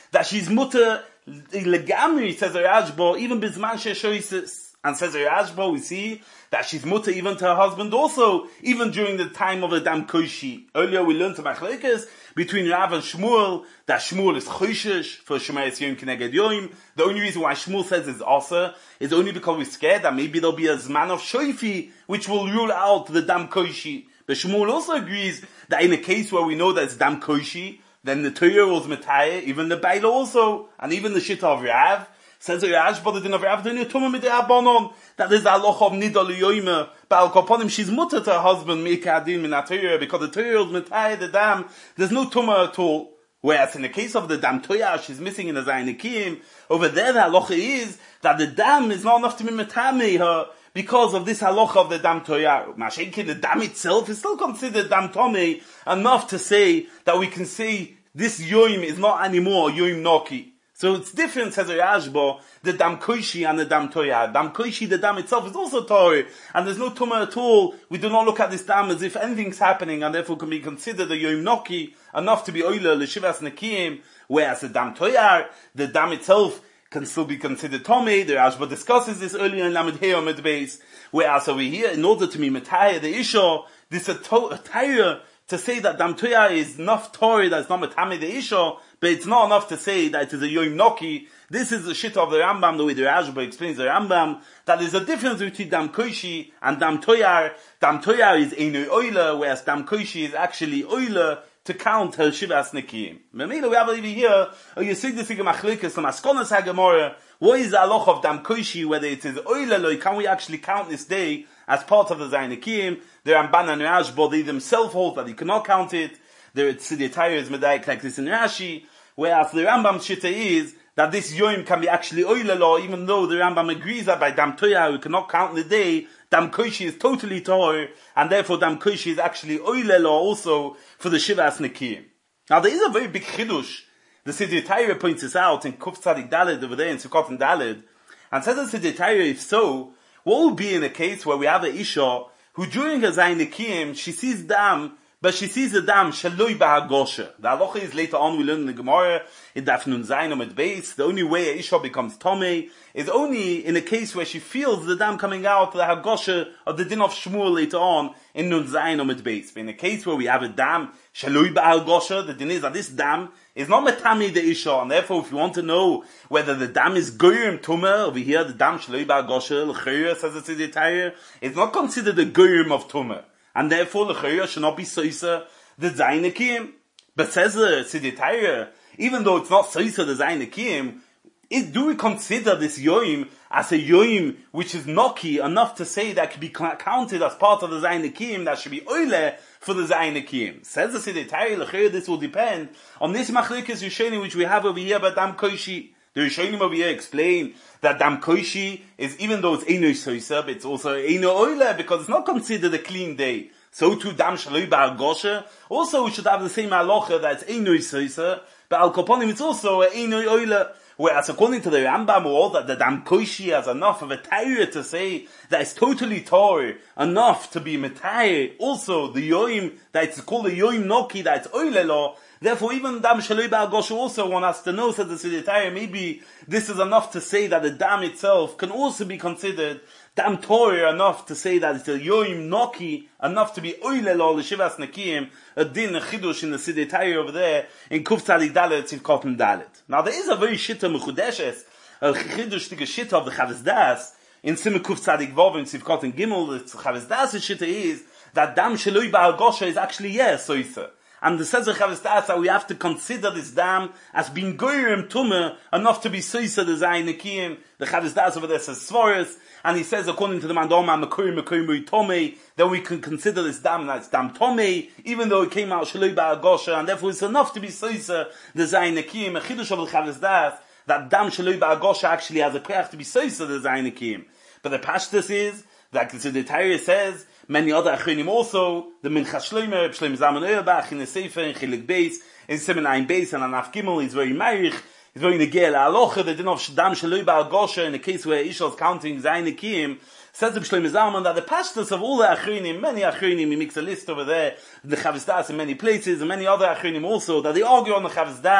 that she's mutter legamri, says Rajbo, even bizman she'shoisis. And says Rajbo, we see that she's mutter even to her husband also, even during the time of the Dam Koishi. Earlier we learned to Machlekes between Rav and Shmuel, that Shmuel is choishish for Shemayis Yom Keneged Yom. The only reason why Shmuel says it's also is only because we're scared that maybe there'll be a Zman of Shoifi, which will rule out the Dam Koishi. But Shmuel also agrees that in a case where we know that it's Dam Koishi, then the Torah was Metayeh, even the Baila also, and even the Shitta of Rav, says Rav, but the din of Rav, the Tumah Midei Abanon, that is the halacha of Nida L'yoyme, but Al Kaponim, she's mutter to her husband, Meika Adin Min HaTorah, because the Torah was Metayeh, the Dam, there's no Tumah at all. Whereas in the case of the Dam Toya, she's missing in the Zayin over there the halacha is that the Dam is not enough to be Metayeh her, because of this halacha of the Dam Toya. Mashenki, the Dam itself is still considered Dam Tomei, enough to say that we can say this Yoim is not anymore Yoim Noki. So it's different, says Rashba, the Dam Koishi and the Dam Toya. Dam Koishi, the Dam itself, is also Torah, and there's no Tumah at all. We do not look at this Dam as if anything's happening, and therefore can be considered a Yom Noki, enough to be Oila, L'Shivas Nekiim, whereas the Dam Toya, the Dam itself, can still be considered Tomei. The Rashba discusses this earlier in Lamed Hei Amud Beis, whereas over here, in order to be Metayeh, the Isha, this is a Torah, to say that Dam Toya is enough Torah that it's not Metame the Isha, but it's not enough to say that it is a Yom Noki. This is the shit of the Rambam, the way the Rashba explains the Rambam, that there's a difference between Dam Koishi and Dam Toyar. Dam Toyar is Einoi Oila, whereas Dam Koishi is actually Oila to count her Shivas Nekiim. Memela, we have over here, a Yesig the Sigam Achlikas, the Maskonas HaGemorah, what is the halach of Dam Koishi, whether it is Oila Loi, can we actually count this day as part of the Zayin Nekiim? The Ramban and Rashba, they themselves hold that you cannot count it. The Tziditayr is Medaik like this in Rashi, whereas the Rambam Shitta is that this Yom can be actually Oila Law, even though the Rambam agrees that by Dam Toya we cannot count the day, Dam Koishi is totally Torah, and therefore Dam Koishi is actually Oila Law also for the Shivas Nekiim. Now there is a very big chidush. The Tziditayr points this out in Kuf Tzadik Daled over there in Sukkot and Daled, and says the Tziditayr, if so, what would be in a case where we have a Isha who during her Zayin Nekiim, she sees Dam, but she sees the Dam Shaloi Ba'agosha. The halacha is later on we learn in the Gemara, in Daf Nun Zayin Amud Beis, the only way a Isha becomes Tomei is only in a case where she feels the Dam coming out, the Hagosha of the Din of Shmuel later on in Nun Zayin Amud Beis. But in a case where we have a Dam Shaloi Ba'agosha, the Din is that this Dam is not Metami the Isha, and therefore if you want to know whether the Dam is Goyim Tumah, over here the Dam Shaloi Ba'agosha, L'chayra says the Tziditayr, it's not considered a Goyim of Tumah. And therefore, the L'chayra should not be Soisa, the Zayin Nekiim. But says the Tziditayr, even though it's not Soisa, the Zayin Nekiim, is, do we consider this Yoim as a Yoim which is Noki enough to say that can be counted as part of the Zayin Nekiim, that should be Oile for the Zayin Nekiim? Says the Tziditayr, L'chayra, this will depend on this Machlekes Rishonim which we have over here by Dam Koishi. The Rishonim over here explain that Dam Koishi is, even though it's Eino Soisa, but it's also Eino Oile, because it's not considered a clean day. So too Dam Shaloi Ba'agosha, also we should have the same halacha that it's Eino Soisa, but Al Kaponim it's also Eino Oile. Whereas according to the Rambam, all that the Dam Koishi has enough of a Torah to say that it's totally Torah, enough to be Metayeh, also the Yoim, that it's called the Yoim Noki, that it's Oile Law. Therefore, even Dam Shaloi Ba'agosha also want us to know, says the Tziditayr, maybe this is enough to say that the Dam itself can also be considered Dam Torah, enough to say that it's a Yoim Noki, enough to be Oile Lo L'Shivas Nekiim, a din, a chidush in the Tziditayr over there, in Kuf Tzadik Dalet, Tzivkot and Dalet. Now there is a very shitta mechudeshes, a chidush, the shitta of the Chavis Das, in Simon Kuf Tzadik Vov, in Tzivkot and Gimel, the Chavis Das shitta is, that Dam Shaloi Ba'agosha is actually, yes, Soisa. And the says the Chavis Das that we have to consider this Dam as being Goyim Tumah, enough to be Soisa the Zayin Nekiim. The Chavis Das over there says Svaris, and he says according to the Mandoma Makuri Makuri Tomei, then we can consider this Dam that's Dam Tomei, even though it came out Shaloi Ba'agosha, and therefore it's enough to be Soisa the Zayin Nekiim. A chidush of the Chavis Das that Dam Shaloi Ba'agosha actually has a prayer to be Soisa the Zayin Nekiim. But the Pashtus is that the Tziditayr says, many other Achronim also, the Minchas Shlomo, Shlomo Zalman Auerbach, in the Sefer, in Chilik Beis, in Siman Ayin Beis, and Anaf Gimel, he's very Meirich, he's very Negel, Alocha, the din of Dam Shaloi Ba'agosha, in a case where Isha is counting Zayin Nekiim, says the Shlomo Zalman that the pastors of all the Achronim, many Achronim, he makes a list over there, the Chavis Das in many places, and many other Achronim also, that they argue on the Chavis Das,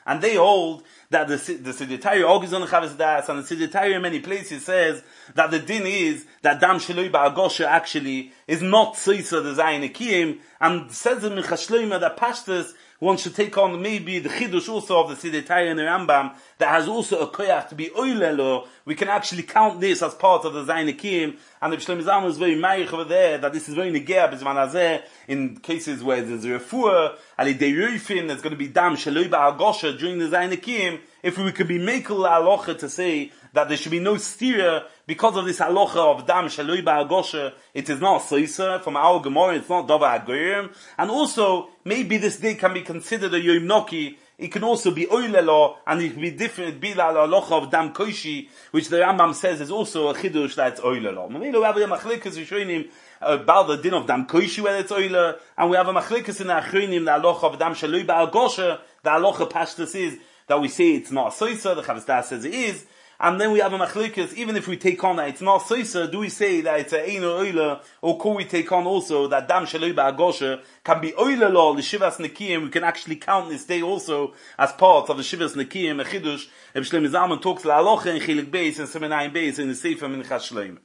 And they hold that the, the Siddhitari argues on the Chavas Das, and the Siddhitari in many places says that the din is that Dam Shaloi Ba'agosha actually is not Tzisa the Zayin Akiyim, and says in Chashloima that Pashtas, one should take on maybe the Chidush also of the Siddhitari and the Rambam, that has also a koyach to be oilelo. We can actually count this as part of the Zayin Akiyim, and the Shlomo Zalman is very ma'ich over there, that this is very negea b'zman hazeh, in cases where there's a refuah, ali deirufin, there's going to be dam shaloi ba'agosha during the Zayin Akiyim. If we could be mekel halacha to say that there should be no stira because of this halacha of dam shaloi ba'agosha, it is not soisa from our Gemara, it's not davar hagoyim, and also maybe this day can be considered a yom noki. It can also be oilelo, and it can be different, be la halacha of dam koishi, which the Rambam says is also a chidush that's oilelo. We have a machlekas rishonim about the din of dam koishi whether it's oiler, and we have a machlekas in the achronim the halacha of dam shaloi ba'agosha. The halacha pashtus is that we say it's not soisa. The Chavas Das says it is. And then we have a machlekas, even if we take on that it's not soisa, do we say that it's a eino oiler, or can we take on also that dam shaloi ba'agosha can be oiler law, the shivas nekiyim, we can actually count this day also as part of the shivas nekiyim, a chidush. Reb Shlomo Zalman talks la halacha in Chilik Beis and Semenayim Beis in the Sefer Minchas Shlomo.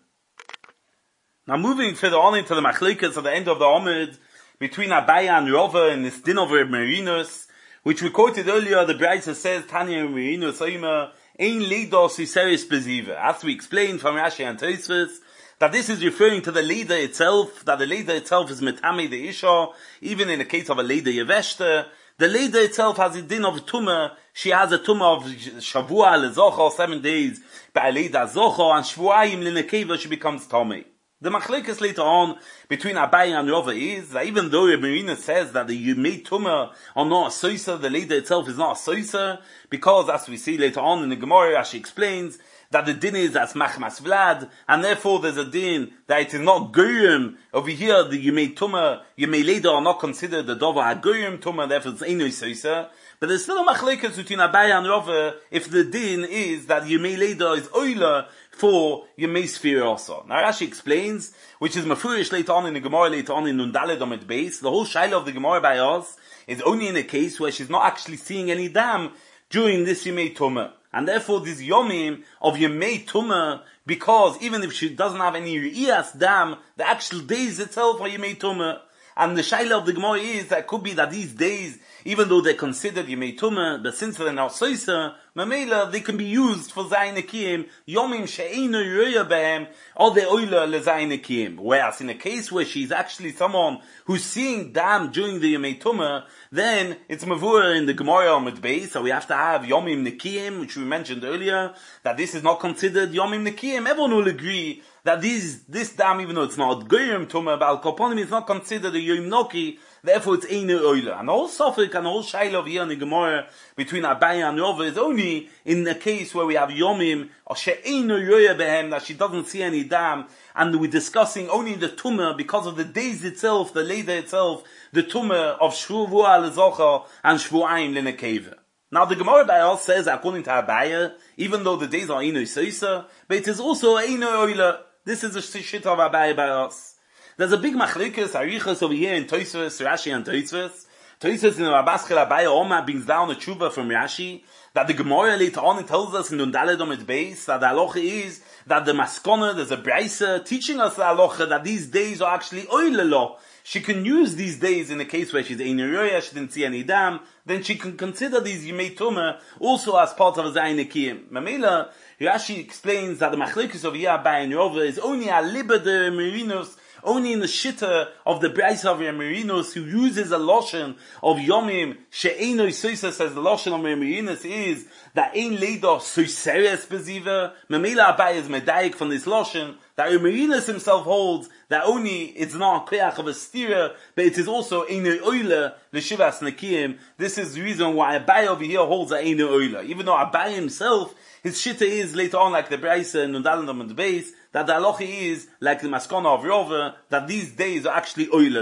Now moving further on into the machlekas at the end of the Amud, between Abaya and Rava in this din of Reb Merinus, which we quoted earlier, the Brisa says, Tanya Merinus Oima, Ein Leidos Iseris Beziva. As we explained from Rashi and Tosfos, that this is referring to the Leda itself, that the Leda itself is Metame the Isha, even in the case of a Leda Yeveshte. The Leda itself has a din of Tumah, she has a Tumah of Shavua Lezocha, seven days, by Leda Zocha, and Shvuayim Linekeva, she becomes Tomei. The machlekes later on between Abaye and Rava is that even though Reb Merinus says that the Yemei Tumah are not a soisa, the Leda itself is not a soisa, because as we see later on in the Gemara, as she explains, that the din is as machmas vlad, and therefore there's a din that it is not goyim. Over here, the Yemei Tumah, Yemei Leda are not considered the Dova HaGoyim Tumah, therefore it's Eino soisa. But there's still a machlekes between Abaye and Rava if the din is that Yemei Leda is oiler for Yemei Sfira also. Now Rashi explains, which is mafurish later on in the Gemara, later on in Nundaled Amid Beis, the whole shaila of the Gemara by us is only in a case where she's not actually seeing any dam during this Yemei Tumah. And therefore this Yomim of Yemei Tumah, because even if she doesn't have any Re'iyas dam, the actual days itself are Yemei Tumah. And the shaila of the Gemara is that it could be that these days, even though they're considered Yemei Tumah, but since they're not soisa, Mamela, they can be used for Zayin Akiyim, Yomim she'einu yoya behem, or the oila le Zayin Akiyim. Whereas in a case where she's actually someone who's seeing dam during the Yemei Tumah, then it's mavur in the Gemara on Beis, so we have to have Yomim Nekiyim, which we mentioned earlier, that this is not considered Yomim Nekiyim. Everyone will agree that these, this dam, even though it's not Goyim Tumah, but Al-Koponim is not considered a Yom Noki, therefore it's Einu Oila. And the whole Sofik and the whole Shaila over here in the Gemara between Abaye and Rava is only in the case where we have Yomim, or She'einu Yoya Behem, that she doesn't see any dam, and we're discussing only the Tumah because of the days itself, the Leda itself, the Tumah of Shvua Lezocha and Shvuayim Linekeva. Now the Gemara by us says, according to Abaye, even though the days are Einu Soisa, but it is also Einu Oila. This is the shit of Abaye by us. There's a big machlekes, arichas over here in Tosfos, Rashi and Tosfos. Tosfos in the Rabaschel Abaye Oma brings down a tshuva from Rashi, that the Gemara later on it tells us in Nundaled Amid Beis, that the halacha is, that the maskona, there's a brisa teaching us the halacha, that these days are actually oilelo. She can use these days in a case where she's Einu Yoya, she didn't see any dam, then she can consider these Yemei Tumah also as part of a Zayin Akiyim. Mamela, Rashi explains that the machlekes of Abaye and Rava is only a liber de Merinus, only in the shitta of the Brisa of Merinus, who uses a lotion of Yomim, she'eino soisa, says the lotion of Merinus is that ein leido soiseres beziva. Mamela Abaye is medayik from this lotion, that Merinus himself holds that only it's not a koyach of a stira, but it is also einu oila l'shivas nekiyim. This is the reason why Abaye over here holds that einu oila. Even though Abaye himself, his shitta is later on like the Brisa and Nundaled Amid Beis, that the halacha is like the maskana of Rava, that these days are actually oilelo.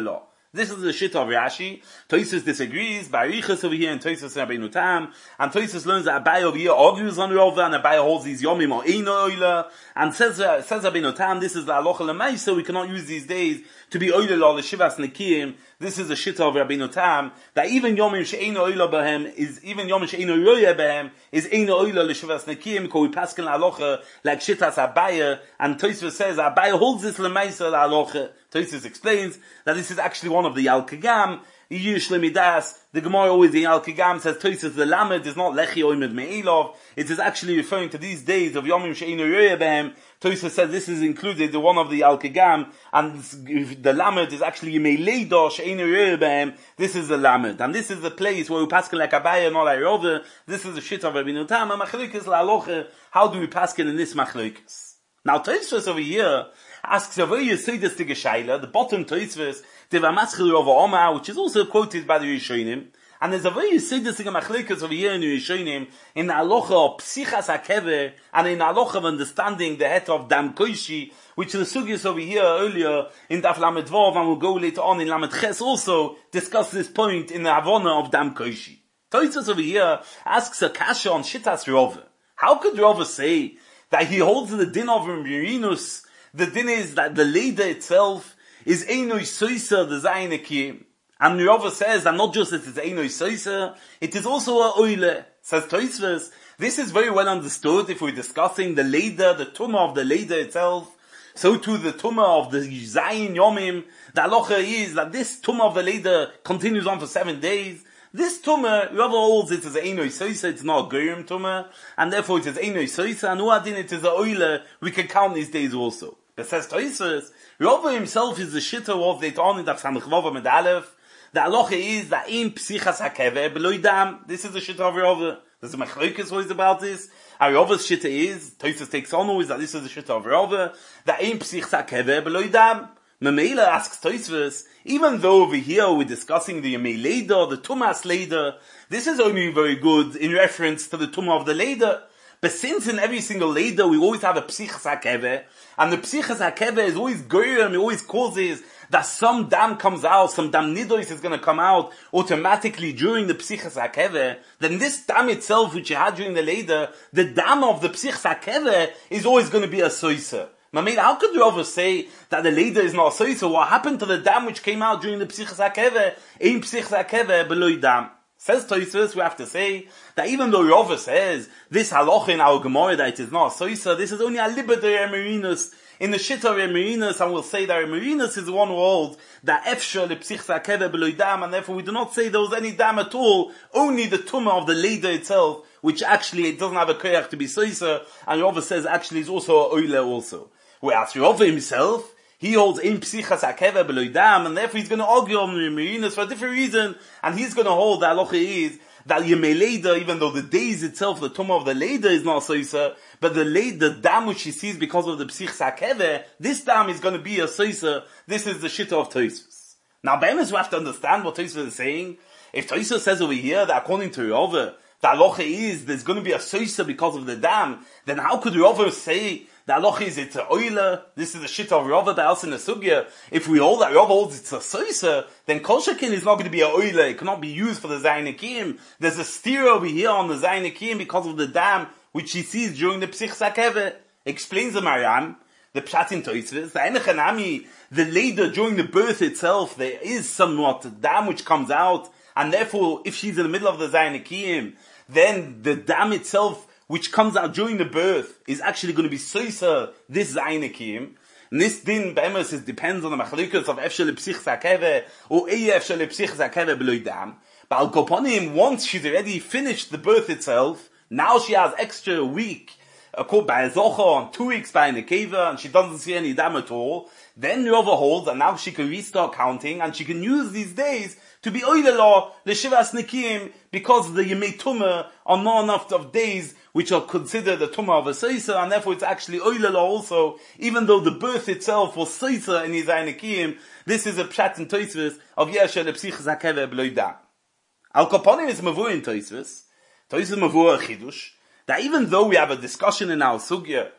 This is the shit of Rashi. Tosfos disagrees. Barichas over here in Tosfos Rabbeinu Tam, and Tosfos learns that Abai over here argues on Rova, and Abai holds these yomim or eino oila, and says uh, says Rabbeinu Tam, this is the halacha lemaisa. We cannot use these days to be oila or l'shivas nekiyim. This is a shit of Rabbeinu Tam, that even yomim she'eino oila behem is even yomim she'eino roya behem is eino oila l'shivas nekiyim. Because we paskin halacha like shitas Abai, and Tosfos says Abai holds this lemaisa halacha. Tosfos explains that this is actually one of the Al Kagam. Usually midas, the Gemara always in Al Kagam says Tosfos the Lamed is not Lechi Oimed Me'ilov. It is actually referring to these days of Yomim She'inu Yoyeh Behem. Tosfos says this is included in one of the Al Kagam, and the Lamed is actually Yemei Leido She'inu Yoyeh Behem. This is the Lamed, and this is the place where we paskin like Abai and all like Rova. This is the shit of Rabbeinu Tam. And Machlokes la'alocha. How do we paskin in this Machlokes? Now Tosfos over here asks a very yesodistic shaila, the bottom Tosfos, Devamaschil over Oma, which is also quoted by the Rishonim, and there's a very yesodistic machlokes over here in the Rishonim, in the halacha of psichas hakever, and in the halacha of understanding the head of dam koishi, which the sugyas over here earlier in Daf Lamed Vav, and we'll go later on in Lamed Ches also, discuss this point in the Havana of dam koishi. Tosfos over here asks a kasha on Shitas Rova. How could Rova say that he holds the din of Mirinus? The din is that the Leda itself is Einoi Soisa, the Zayinekim. And Rova says that not just that it's Einoi Soisa, it is also a Oile. Says Tosfos, this is very well understood if we're discussing the Leda, the Tumah of the Leda itself. So too the Tumah of the Zayin Yomim. The halacha is that this Tumah of the Leda continues on for seven days. This Tumah, Rava holds it as Einoi Soisa, it's not a Gerim Tumah, and therefore it is Einoi Soisa, and Uadin it is a Oile, we can count these days also. But says Tosfos, Rava himself is the shitter of the on in the Samach Vav Med Aleph. The halacha is that in psichas hakever beloy dam. This is the shitter of Rava. There's a machlokes always about this. And Rava's shitter is, Tosfos takes on always that this is the shitter of Rava, that in psichas hakever beloy dam. Memela asks Tosfos, even though over here we're discussing the Yemei Leda, the Tumas Leda, this is only very good in reference to the Tumah of the Leda. But since in every single Leda we always have a Psichas HaKeveh, and the Psichas HaKeveh is always goyim, it always causes that some dam comes out, some dam nidois is going to come out automatically during the Psichas HaKeveh, then this dam itself which you had during the Leda, the dam of the Psichas HaKeveh is always going to be a soisa. Mamela, how could you ever say that the Leda is not a soisa? What happened to the dam which came out during the Psichas HaKeveh? Ein Psichas HaKeveh beloy dam. Says Tosfos, we have to say that even though Rava says this halacha in our Gemara that it is not a soisa, this is only a libetary emerinus in the shit of emerinus, and we'll say that emerinus is the one who holds that efshar lepsichsa keveh beloy dam, and therefore we do not say there was any dam at all, only the tumah of the Leda itself, which actually it doesn't have a koyach to be soisa, and Rava says actually is also a oile also. Whereas Rava himself, he holds in psichas hakeva beloy dam, and therefore he's going to argue on the Merinas for a different reason, and he's going to hold that halacha is that Yemei Leda, even though the days itself, the tumah of the Leda is not soisa, but the Leda, the dam which he sees because of the psichas hakeva, this dam is going to be a soisa. This is the shitta of Tosfos. Now, be'emes we have to understand what Tosfos is saying. If Tosfos says over here that according to Rava, the halacha is there's going to be a soisa because of the dam, then how could Rava say the halacha is it's a oila? This is the shit of Rava that else in the sugya. If we hold that Rava holds it's a soisa, then kol shekin is not going to be a oila. It cannot be used for the Zayin. There's a steer over here on the Zayin because of the dam which he sees during the psichas hakeva. Explains the Maran, the pshat in Tosfos, the enechanami, the Leda during the birth itself, there is somewhat dam which comes out, and therefore if she's in the middle of the Zayin, then the dam itself which comes out during the birth is actually going to be soisa this Zayin. And this din be'emes is depends on the machalikas of efshel psichas hakeva or eye efshel psichas hakeva beloy dam. But al koponim, once she's already finished the birth itself, now she has extra week, uh, called by a zocha, and two weeks by a nekeva, and she doesn't see any dam at all. Then Rava holds, and now she can restart counting, and she can use these days to be oilelo l'shivas nekim, because the Yemei Tumah are not enough of days which are considered the Tumah of a soisa, and therefore it's actually oilelo also, even though the birth itself was soisa in Yizay Nekim. This is a pshat in Tosfos of yesha lepsichas hakeva beloy dam. Al kaponim is mavur in Tosfos. Tosfos mavur a chidush, that even though we have a discussion in our sugya,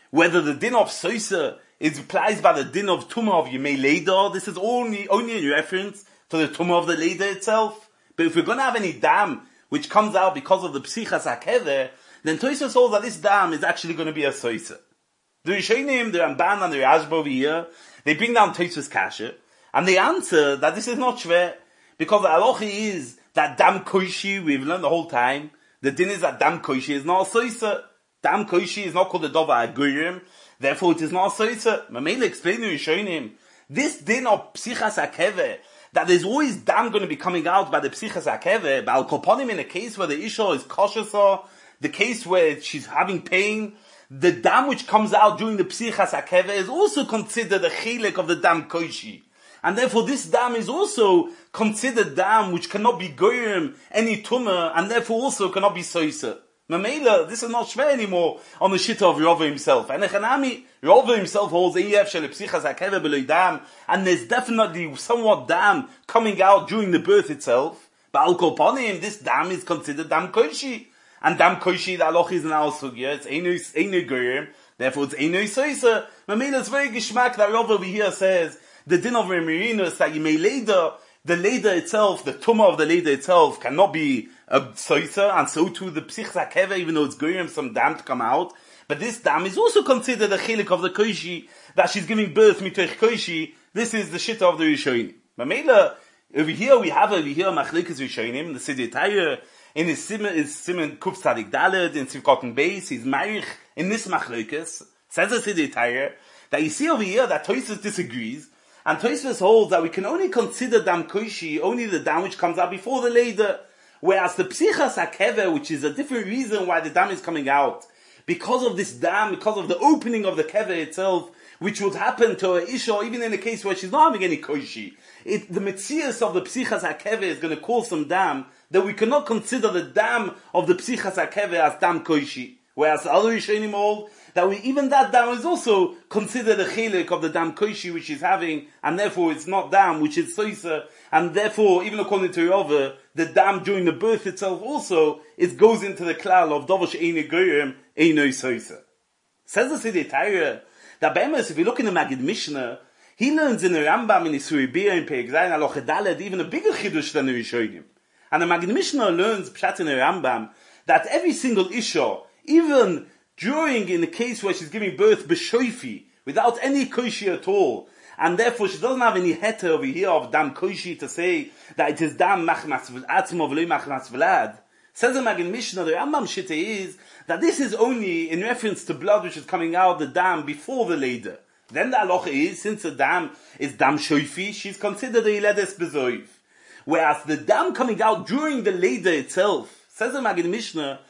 whether the din of soisa is applies by the din of tumah of Yemei Leda, this is only, only in reference to the tumah of the Leda itself. But if we're going to have any dam which comes out because of the psichas hakeveh, then Tosfos holds that this dam is actually going to be a soisa. The Rishonim, the Ramban and the Rashba over here, they bring down Tosfos Kasha, and they answer that this is not shver, because the halacha is that dam koishi, we've learned the whole time, the din is that dam koishi is not a soisa. Dam koishi is not called a dova agurim, therefore it is not a soisa. Mamela explained to Rishonim, this din of psichas hakeveh, that there's always dam going to be coming out by the psichas hakeveh, by al-koponim, in a case where the isha is cautious, or the case where she's having pain, the dam which comes out during the psichas hakeveh is also considered a chilek of the dam koishi. And therefore this dam is also considered dam which cannot be goyim any tumah, and therefore also cannot be soisa. Mamela, this is not shver anymore on the shita of Rava himself. And Echanami, Rava himself holds E F shel psichas hakeveh beloy dam, and there's definitely somewhat dam coming out during the birth itself. But al kol panim, this dam is considered dam koishi. And dam koishi, the aloch is in our sugya, it's einu goyim, therefore it's einu soisa. Mamela, it's very geschmack that Rava over here says, the din of Remirino is that you may later, the Leda itself, the tumah of the Leda itself cannot be a soisa, and so too the psichas hakeveh, even though it's goyim some dam to come out. But this dam is also considered a chilik of the koishi, that she's giving birth mitoich koishi. This is the shita of the Rishonim. Mamela, over here we have over here machlekes Rishonim, the Siddur Tayr, in his simon, his simon kuf tzadik daled, in Sivkotten Beis, he's marich in this machlekes, says the Siddur Tayr, that you see over here that Tosfos disagrees, and Tosfos holds that we can only consider dam koishi, only the dam which comes out before the Leda, whereas the psichas hakeveh, which is a different reason why the dam is coming out, because of this dam, because of the opening of the keveh itself, which would happen to a isha, even in a case where she's not having any koishi, it, the metzias of the psichas hakeveh is going to cause some dam, that we cannot consider the dam of the psichas hakeveh as dam koishi. Whereas the other Rishonim hold that we, even that dam is also considered a chelik of the dam koishi which she's having, and therefore it's not dam, which is soisa, and therefore, even according to Rava, the dam during the birth itself also, it goes into the klal of dovash einu goyim, einu soisa. Says the Siddur Tayr, that Be'emes, if you look in the Magid Mishnah, he learns in the Rambam, in the Suribiyah, in Perek Zayin, Aloch Daled, even a bigger chidush than the Rishonim. And the Magid Mishnah learns, pshat in the Rambam, that every single isha, even during, in the case where she's giving birth, b'shoifi, without any koishi at all, and therefore she doesn't have any heter over here of dam koishi to say that it is dam machmas atzmo v'loi machmas v'lad. Says the Magid Mishnah, the Rambam shita is that this is only in reference to blood which is coming out the dam before the Leda. Then the halacha is, since the dam is dam shoifi, she's considered a yiledes bezoiv. Whereas the dam coming out during the Leda itself, says the Magid Mishnah,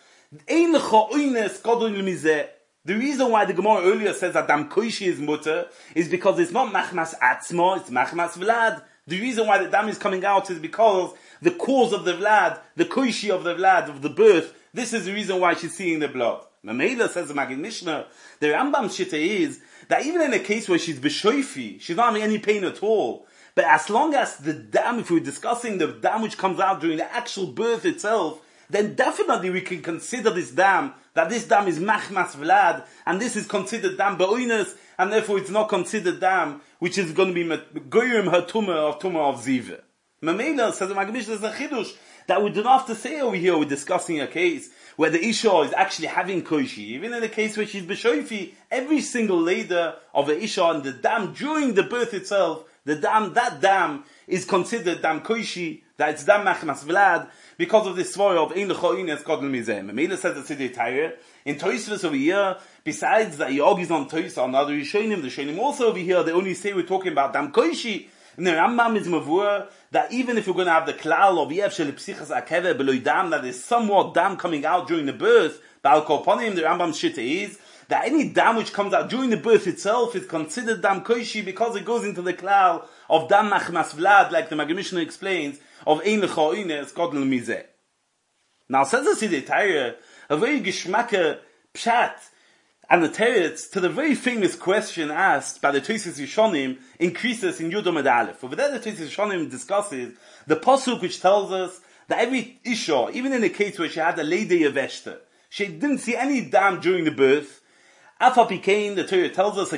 the reason why the Gemara earlier says that dam koishi is mutter is because it's not machmas atzmo, it's machmas vlad. The reason why the dam is coming out is because the cause of the vlad, the koishi of the vlad, of the birth, this is the reason why she's seeing the blood. Mamela, says the Magid Mishnah, the Rambam shita is that even in a case where she's b'shoifi, she's not having any pain at all, but as long as the dam, if we're discussing the dam which comes out during the actual birth itself, then definitely we can consider this dam, that this dam is machmas vlad, and this is considered dam ba'oinus, and therefore it's not considered dam, which is going to be goyim her tumah of tumah of ziva. Mamela, says the Magid Mishnah, is a chidush, that we do not have to say over here, we're discussing a case where the isha is actually having koishi, even in the case where she's b'shoifi, every single leder of a isha and the dam during the birth itself, the dam, that dam is considered dam koishi, that it's dam machmas vlad, because of this story of ein lecha ines godel mizeh. Mamela says the Siddur Tayr, in Tosfos over here, besides that he argues on Tosfos, on other Rishonim, the Rishonim also over here, they only say we're talking about dam koishi, and the Rambam is mavur, that even if you're going to have the klal of yev shel psichas hakeveh beloy dam, that is somewhat dam coming out during the birth, but al kol panim, the Rambam shita is, that any dam which comes out during the birth itself is considered dam koishi because it goes into the klal of dam machmas vlad, like the Magid Mishnah explains, of ein lecha ines godel mizeh. Now says the Siddur Tayr, a very geschmacke pshat, and the teretz to the very famous question asked by the Tosfos Rishonim in Krisis in Yudom Ed Aleph. Over there the Tosfos Rishonim discusses the pasuk which tells us that every isha, even in a case where she had a lady yeveshta, she didn't see any dam during the birth, Afa Pikain, the Torah tells us,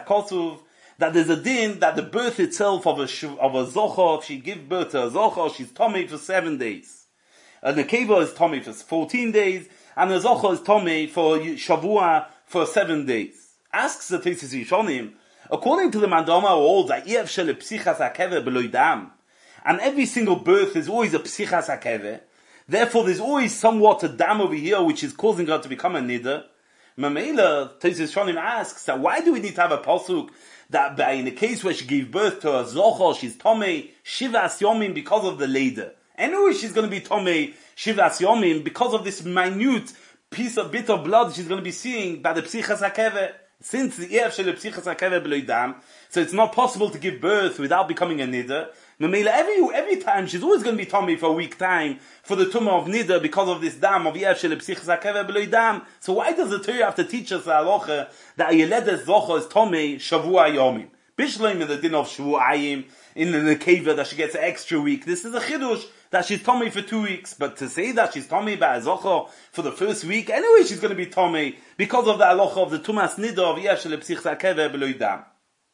that there's a din that the birth itself of a of a zocha, if she give birth to a zocha, she's tomei for seven days. A nekeva is tomei for fourteen days, and a zocha is tomei for shavua for seven days. Asks the Tosfos Rishonim, according to the Mandama holds that yev shel psichas hakeve beloy dam, and every single birth is always a psichas hakeve. Therefore, there's always somewhat a dam over here which is causing her to become a niddah. Mamela, Tosfos Rishonim asks that why do we need to have a pasuk that by in the case where she gave birth to a zocha, she's tomei shivas yomim because of the leder. Anyway, she's going to be tomei shivas yomim because of this minute piece of bit of blood she's going to be seeing by the psichas hakeve. Since the ev shel psichas hakeve beloy dam, so it's not possible to give birth without becoming a niddah. Mamela, every every time she's always going to be tomei for a week time for the tumah of niddah because of this dam of ev shel psichas hakeve beloy dam. So why does the Torah have to teach us the halacha that a yeledes zocha is tomei shavua yomim? Bishleim in the din of shavuayim in the nekeva that she gets an extra week. This is a chidush that she's tomei for two weeks, but to say that she's tomei by a zocha for the first week, anyway she's going to be tomei because of the halacha of the tumas niddah of ev shel psichas hakeve beloy dam.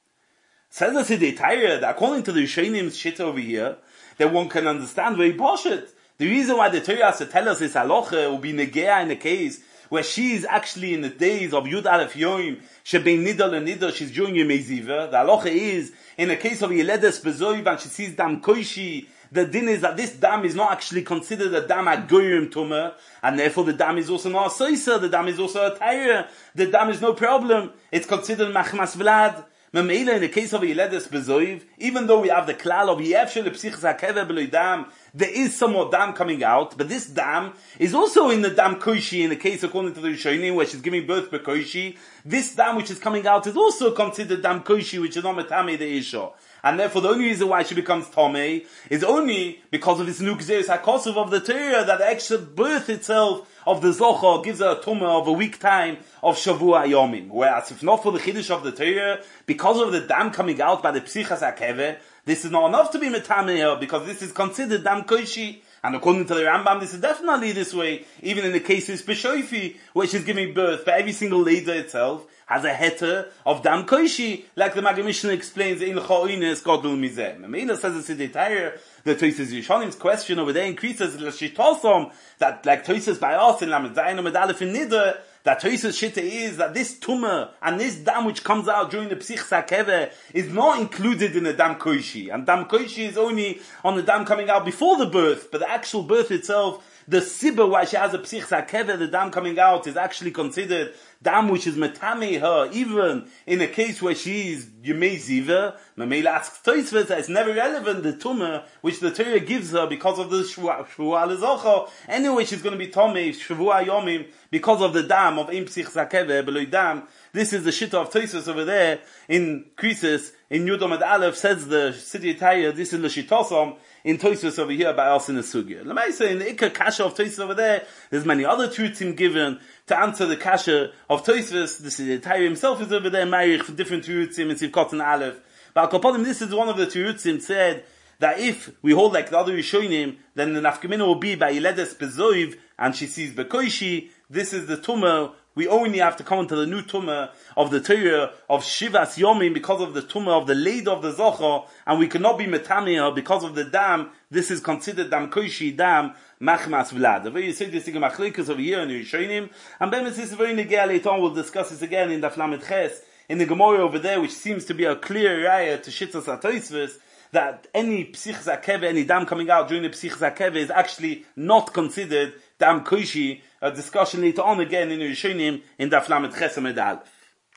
Says the Sidei Torah that according to the Rishonim shit over here, that one can understand very poshut. The reason why the Torah has to tell us this halacha will be negea in a case where she is actually in the days of Yud Aleph Yom, shebein niddah and niddah, she's during Yemei Ziva. The halacha is in a case of Yeledes Bezoiv and she sees dam koishi. The din is that this dam is not actually considered a dam agoyim tumah, and therefore the dam is also not a soisa. The dam is also a taira. The dam is no problem. It's considered machmas vlad. Mamela, in the case of Yeledes Bezoiv, even though we have the klal of Yev shel psichas hakeve beloy dam, there is some more dam coming out, but this dam is also in the dam koishi, in the case according to the Rishonim, where she's giving birth by koishi. This dam which is coming out is also considered dam koishi, which is not metame the isha. And therefore the only reason why she becomes tomei is only because of this new gzeres hakosov of the Torah, that the extra birth itself of the zocha gives her a tumah of a week time of shavua yomim. Whereas if not for the chiddush of the Torah, because of the dam coming out by the psichas hakeve, this is not enough to be metameh, because this is considered dam koishi. And according to the Rambam, this is definitely this way, even in the cases Peshoifi, where she's giving birth, but every single leder itself has a heter of dam koishi, like the Maggid Mishnah explains in L'cha'oines Godul Mizeh. Mamela says the Sidei Torah, the Tosfos Rishonin's question over there increases l'shitosom, that like Tosfos by us in Lamed Zayin Amud Aleph in Niddah, that Tosfos Shitta is that this tumah and this dam which comes out during the psichas hakeve is not included in the dam koishi, and dam koishi is only on the dam coming out before the birth, but the actual birth itself, the sibba why she has a psichas hakeve, the dam coming out, is actually considered dam which is metame her, even in a case where she is Yemei Ziva. Mamela asks Tosfos that it's never relevant, the tumah which the Torah gives her because of the shvua lezocha. Anyway, she's going to be tomei shavua yomim because of the dam of im psichas hakeve beloy dam. This is the shita of Tosfos over there in Krisis in Yud Amud Aleph. Says the Sidei Torah, this is the shitosom in Tosfos over here by us in the sugya. Let me say in the ikar kasha of Tosfos over there, there's many other truths given to answer the kasha of Tosfos. The Sidei Torah himself is over there married for different truths in Sivkot and Aleph. But Al-Kapodim, this is one of the truths said that if we hold like the other Rishonim, then the nafkamina will be by Yeledes Bezoiv, and she sees Bekoishi. This is the tumah. We only have to come into the new tumah of the Torah of Shivas Yomim because of the tumah of the leid of the Zocha, and we cannot be metamia because of the dam. This is considered dam koishi, dam machmas vlad. The way you say this thing machlikas over here in the Rishonim, and Ben this is very negea later on. We'll discuss this again in the Lamed Ches in the Gemara over there, which seems to be a clear raya to Shitas HaTosfos, that any psichas hakeve, any dam coming out during the psichas hakeve is actually not considered dam koishi. A discussion later on again in the Rishonim in Daf Lamed Ches Amud Aleph.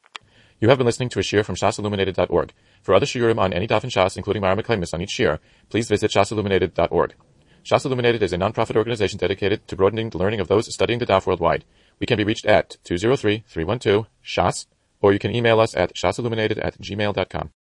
You have been listening to a shiur from shas illuminated dot org. For other shiurim on any daf in Shas, including Mara Meklemis on each shiur, please visit shas illuminated dot org. Shas Illuminated is a non-profit organization dedicated to broadening the learning of those studying the daf worldwide. We can be reached at two zero three, three one two, shas, or you can email us at shasilluminated at gmail dot com.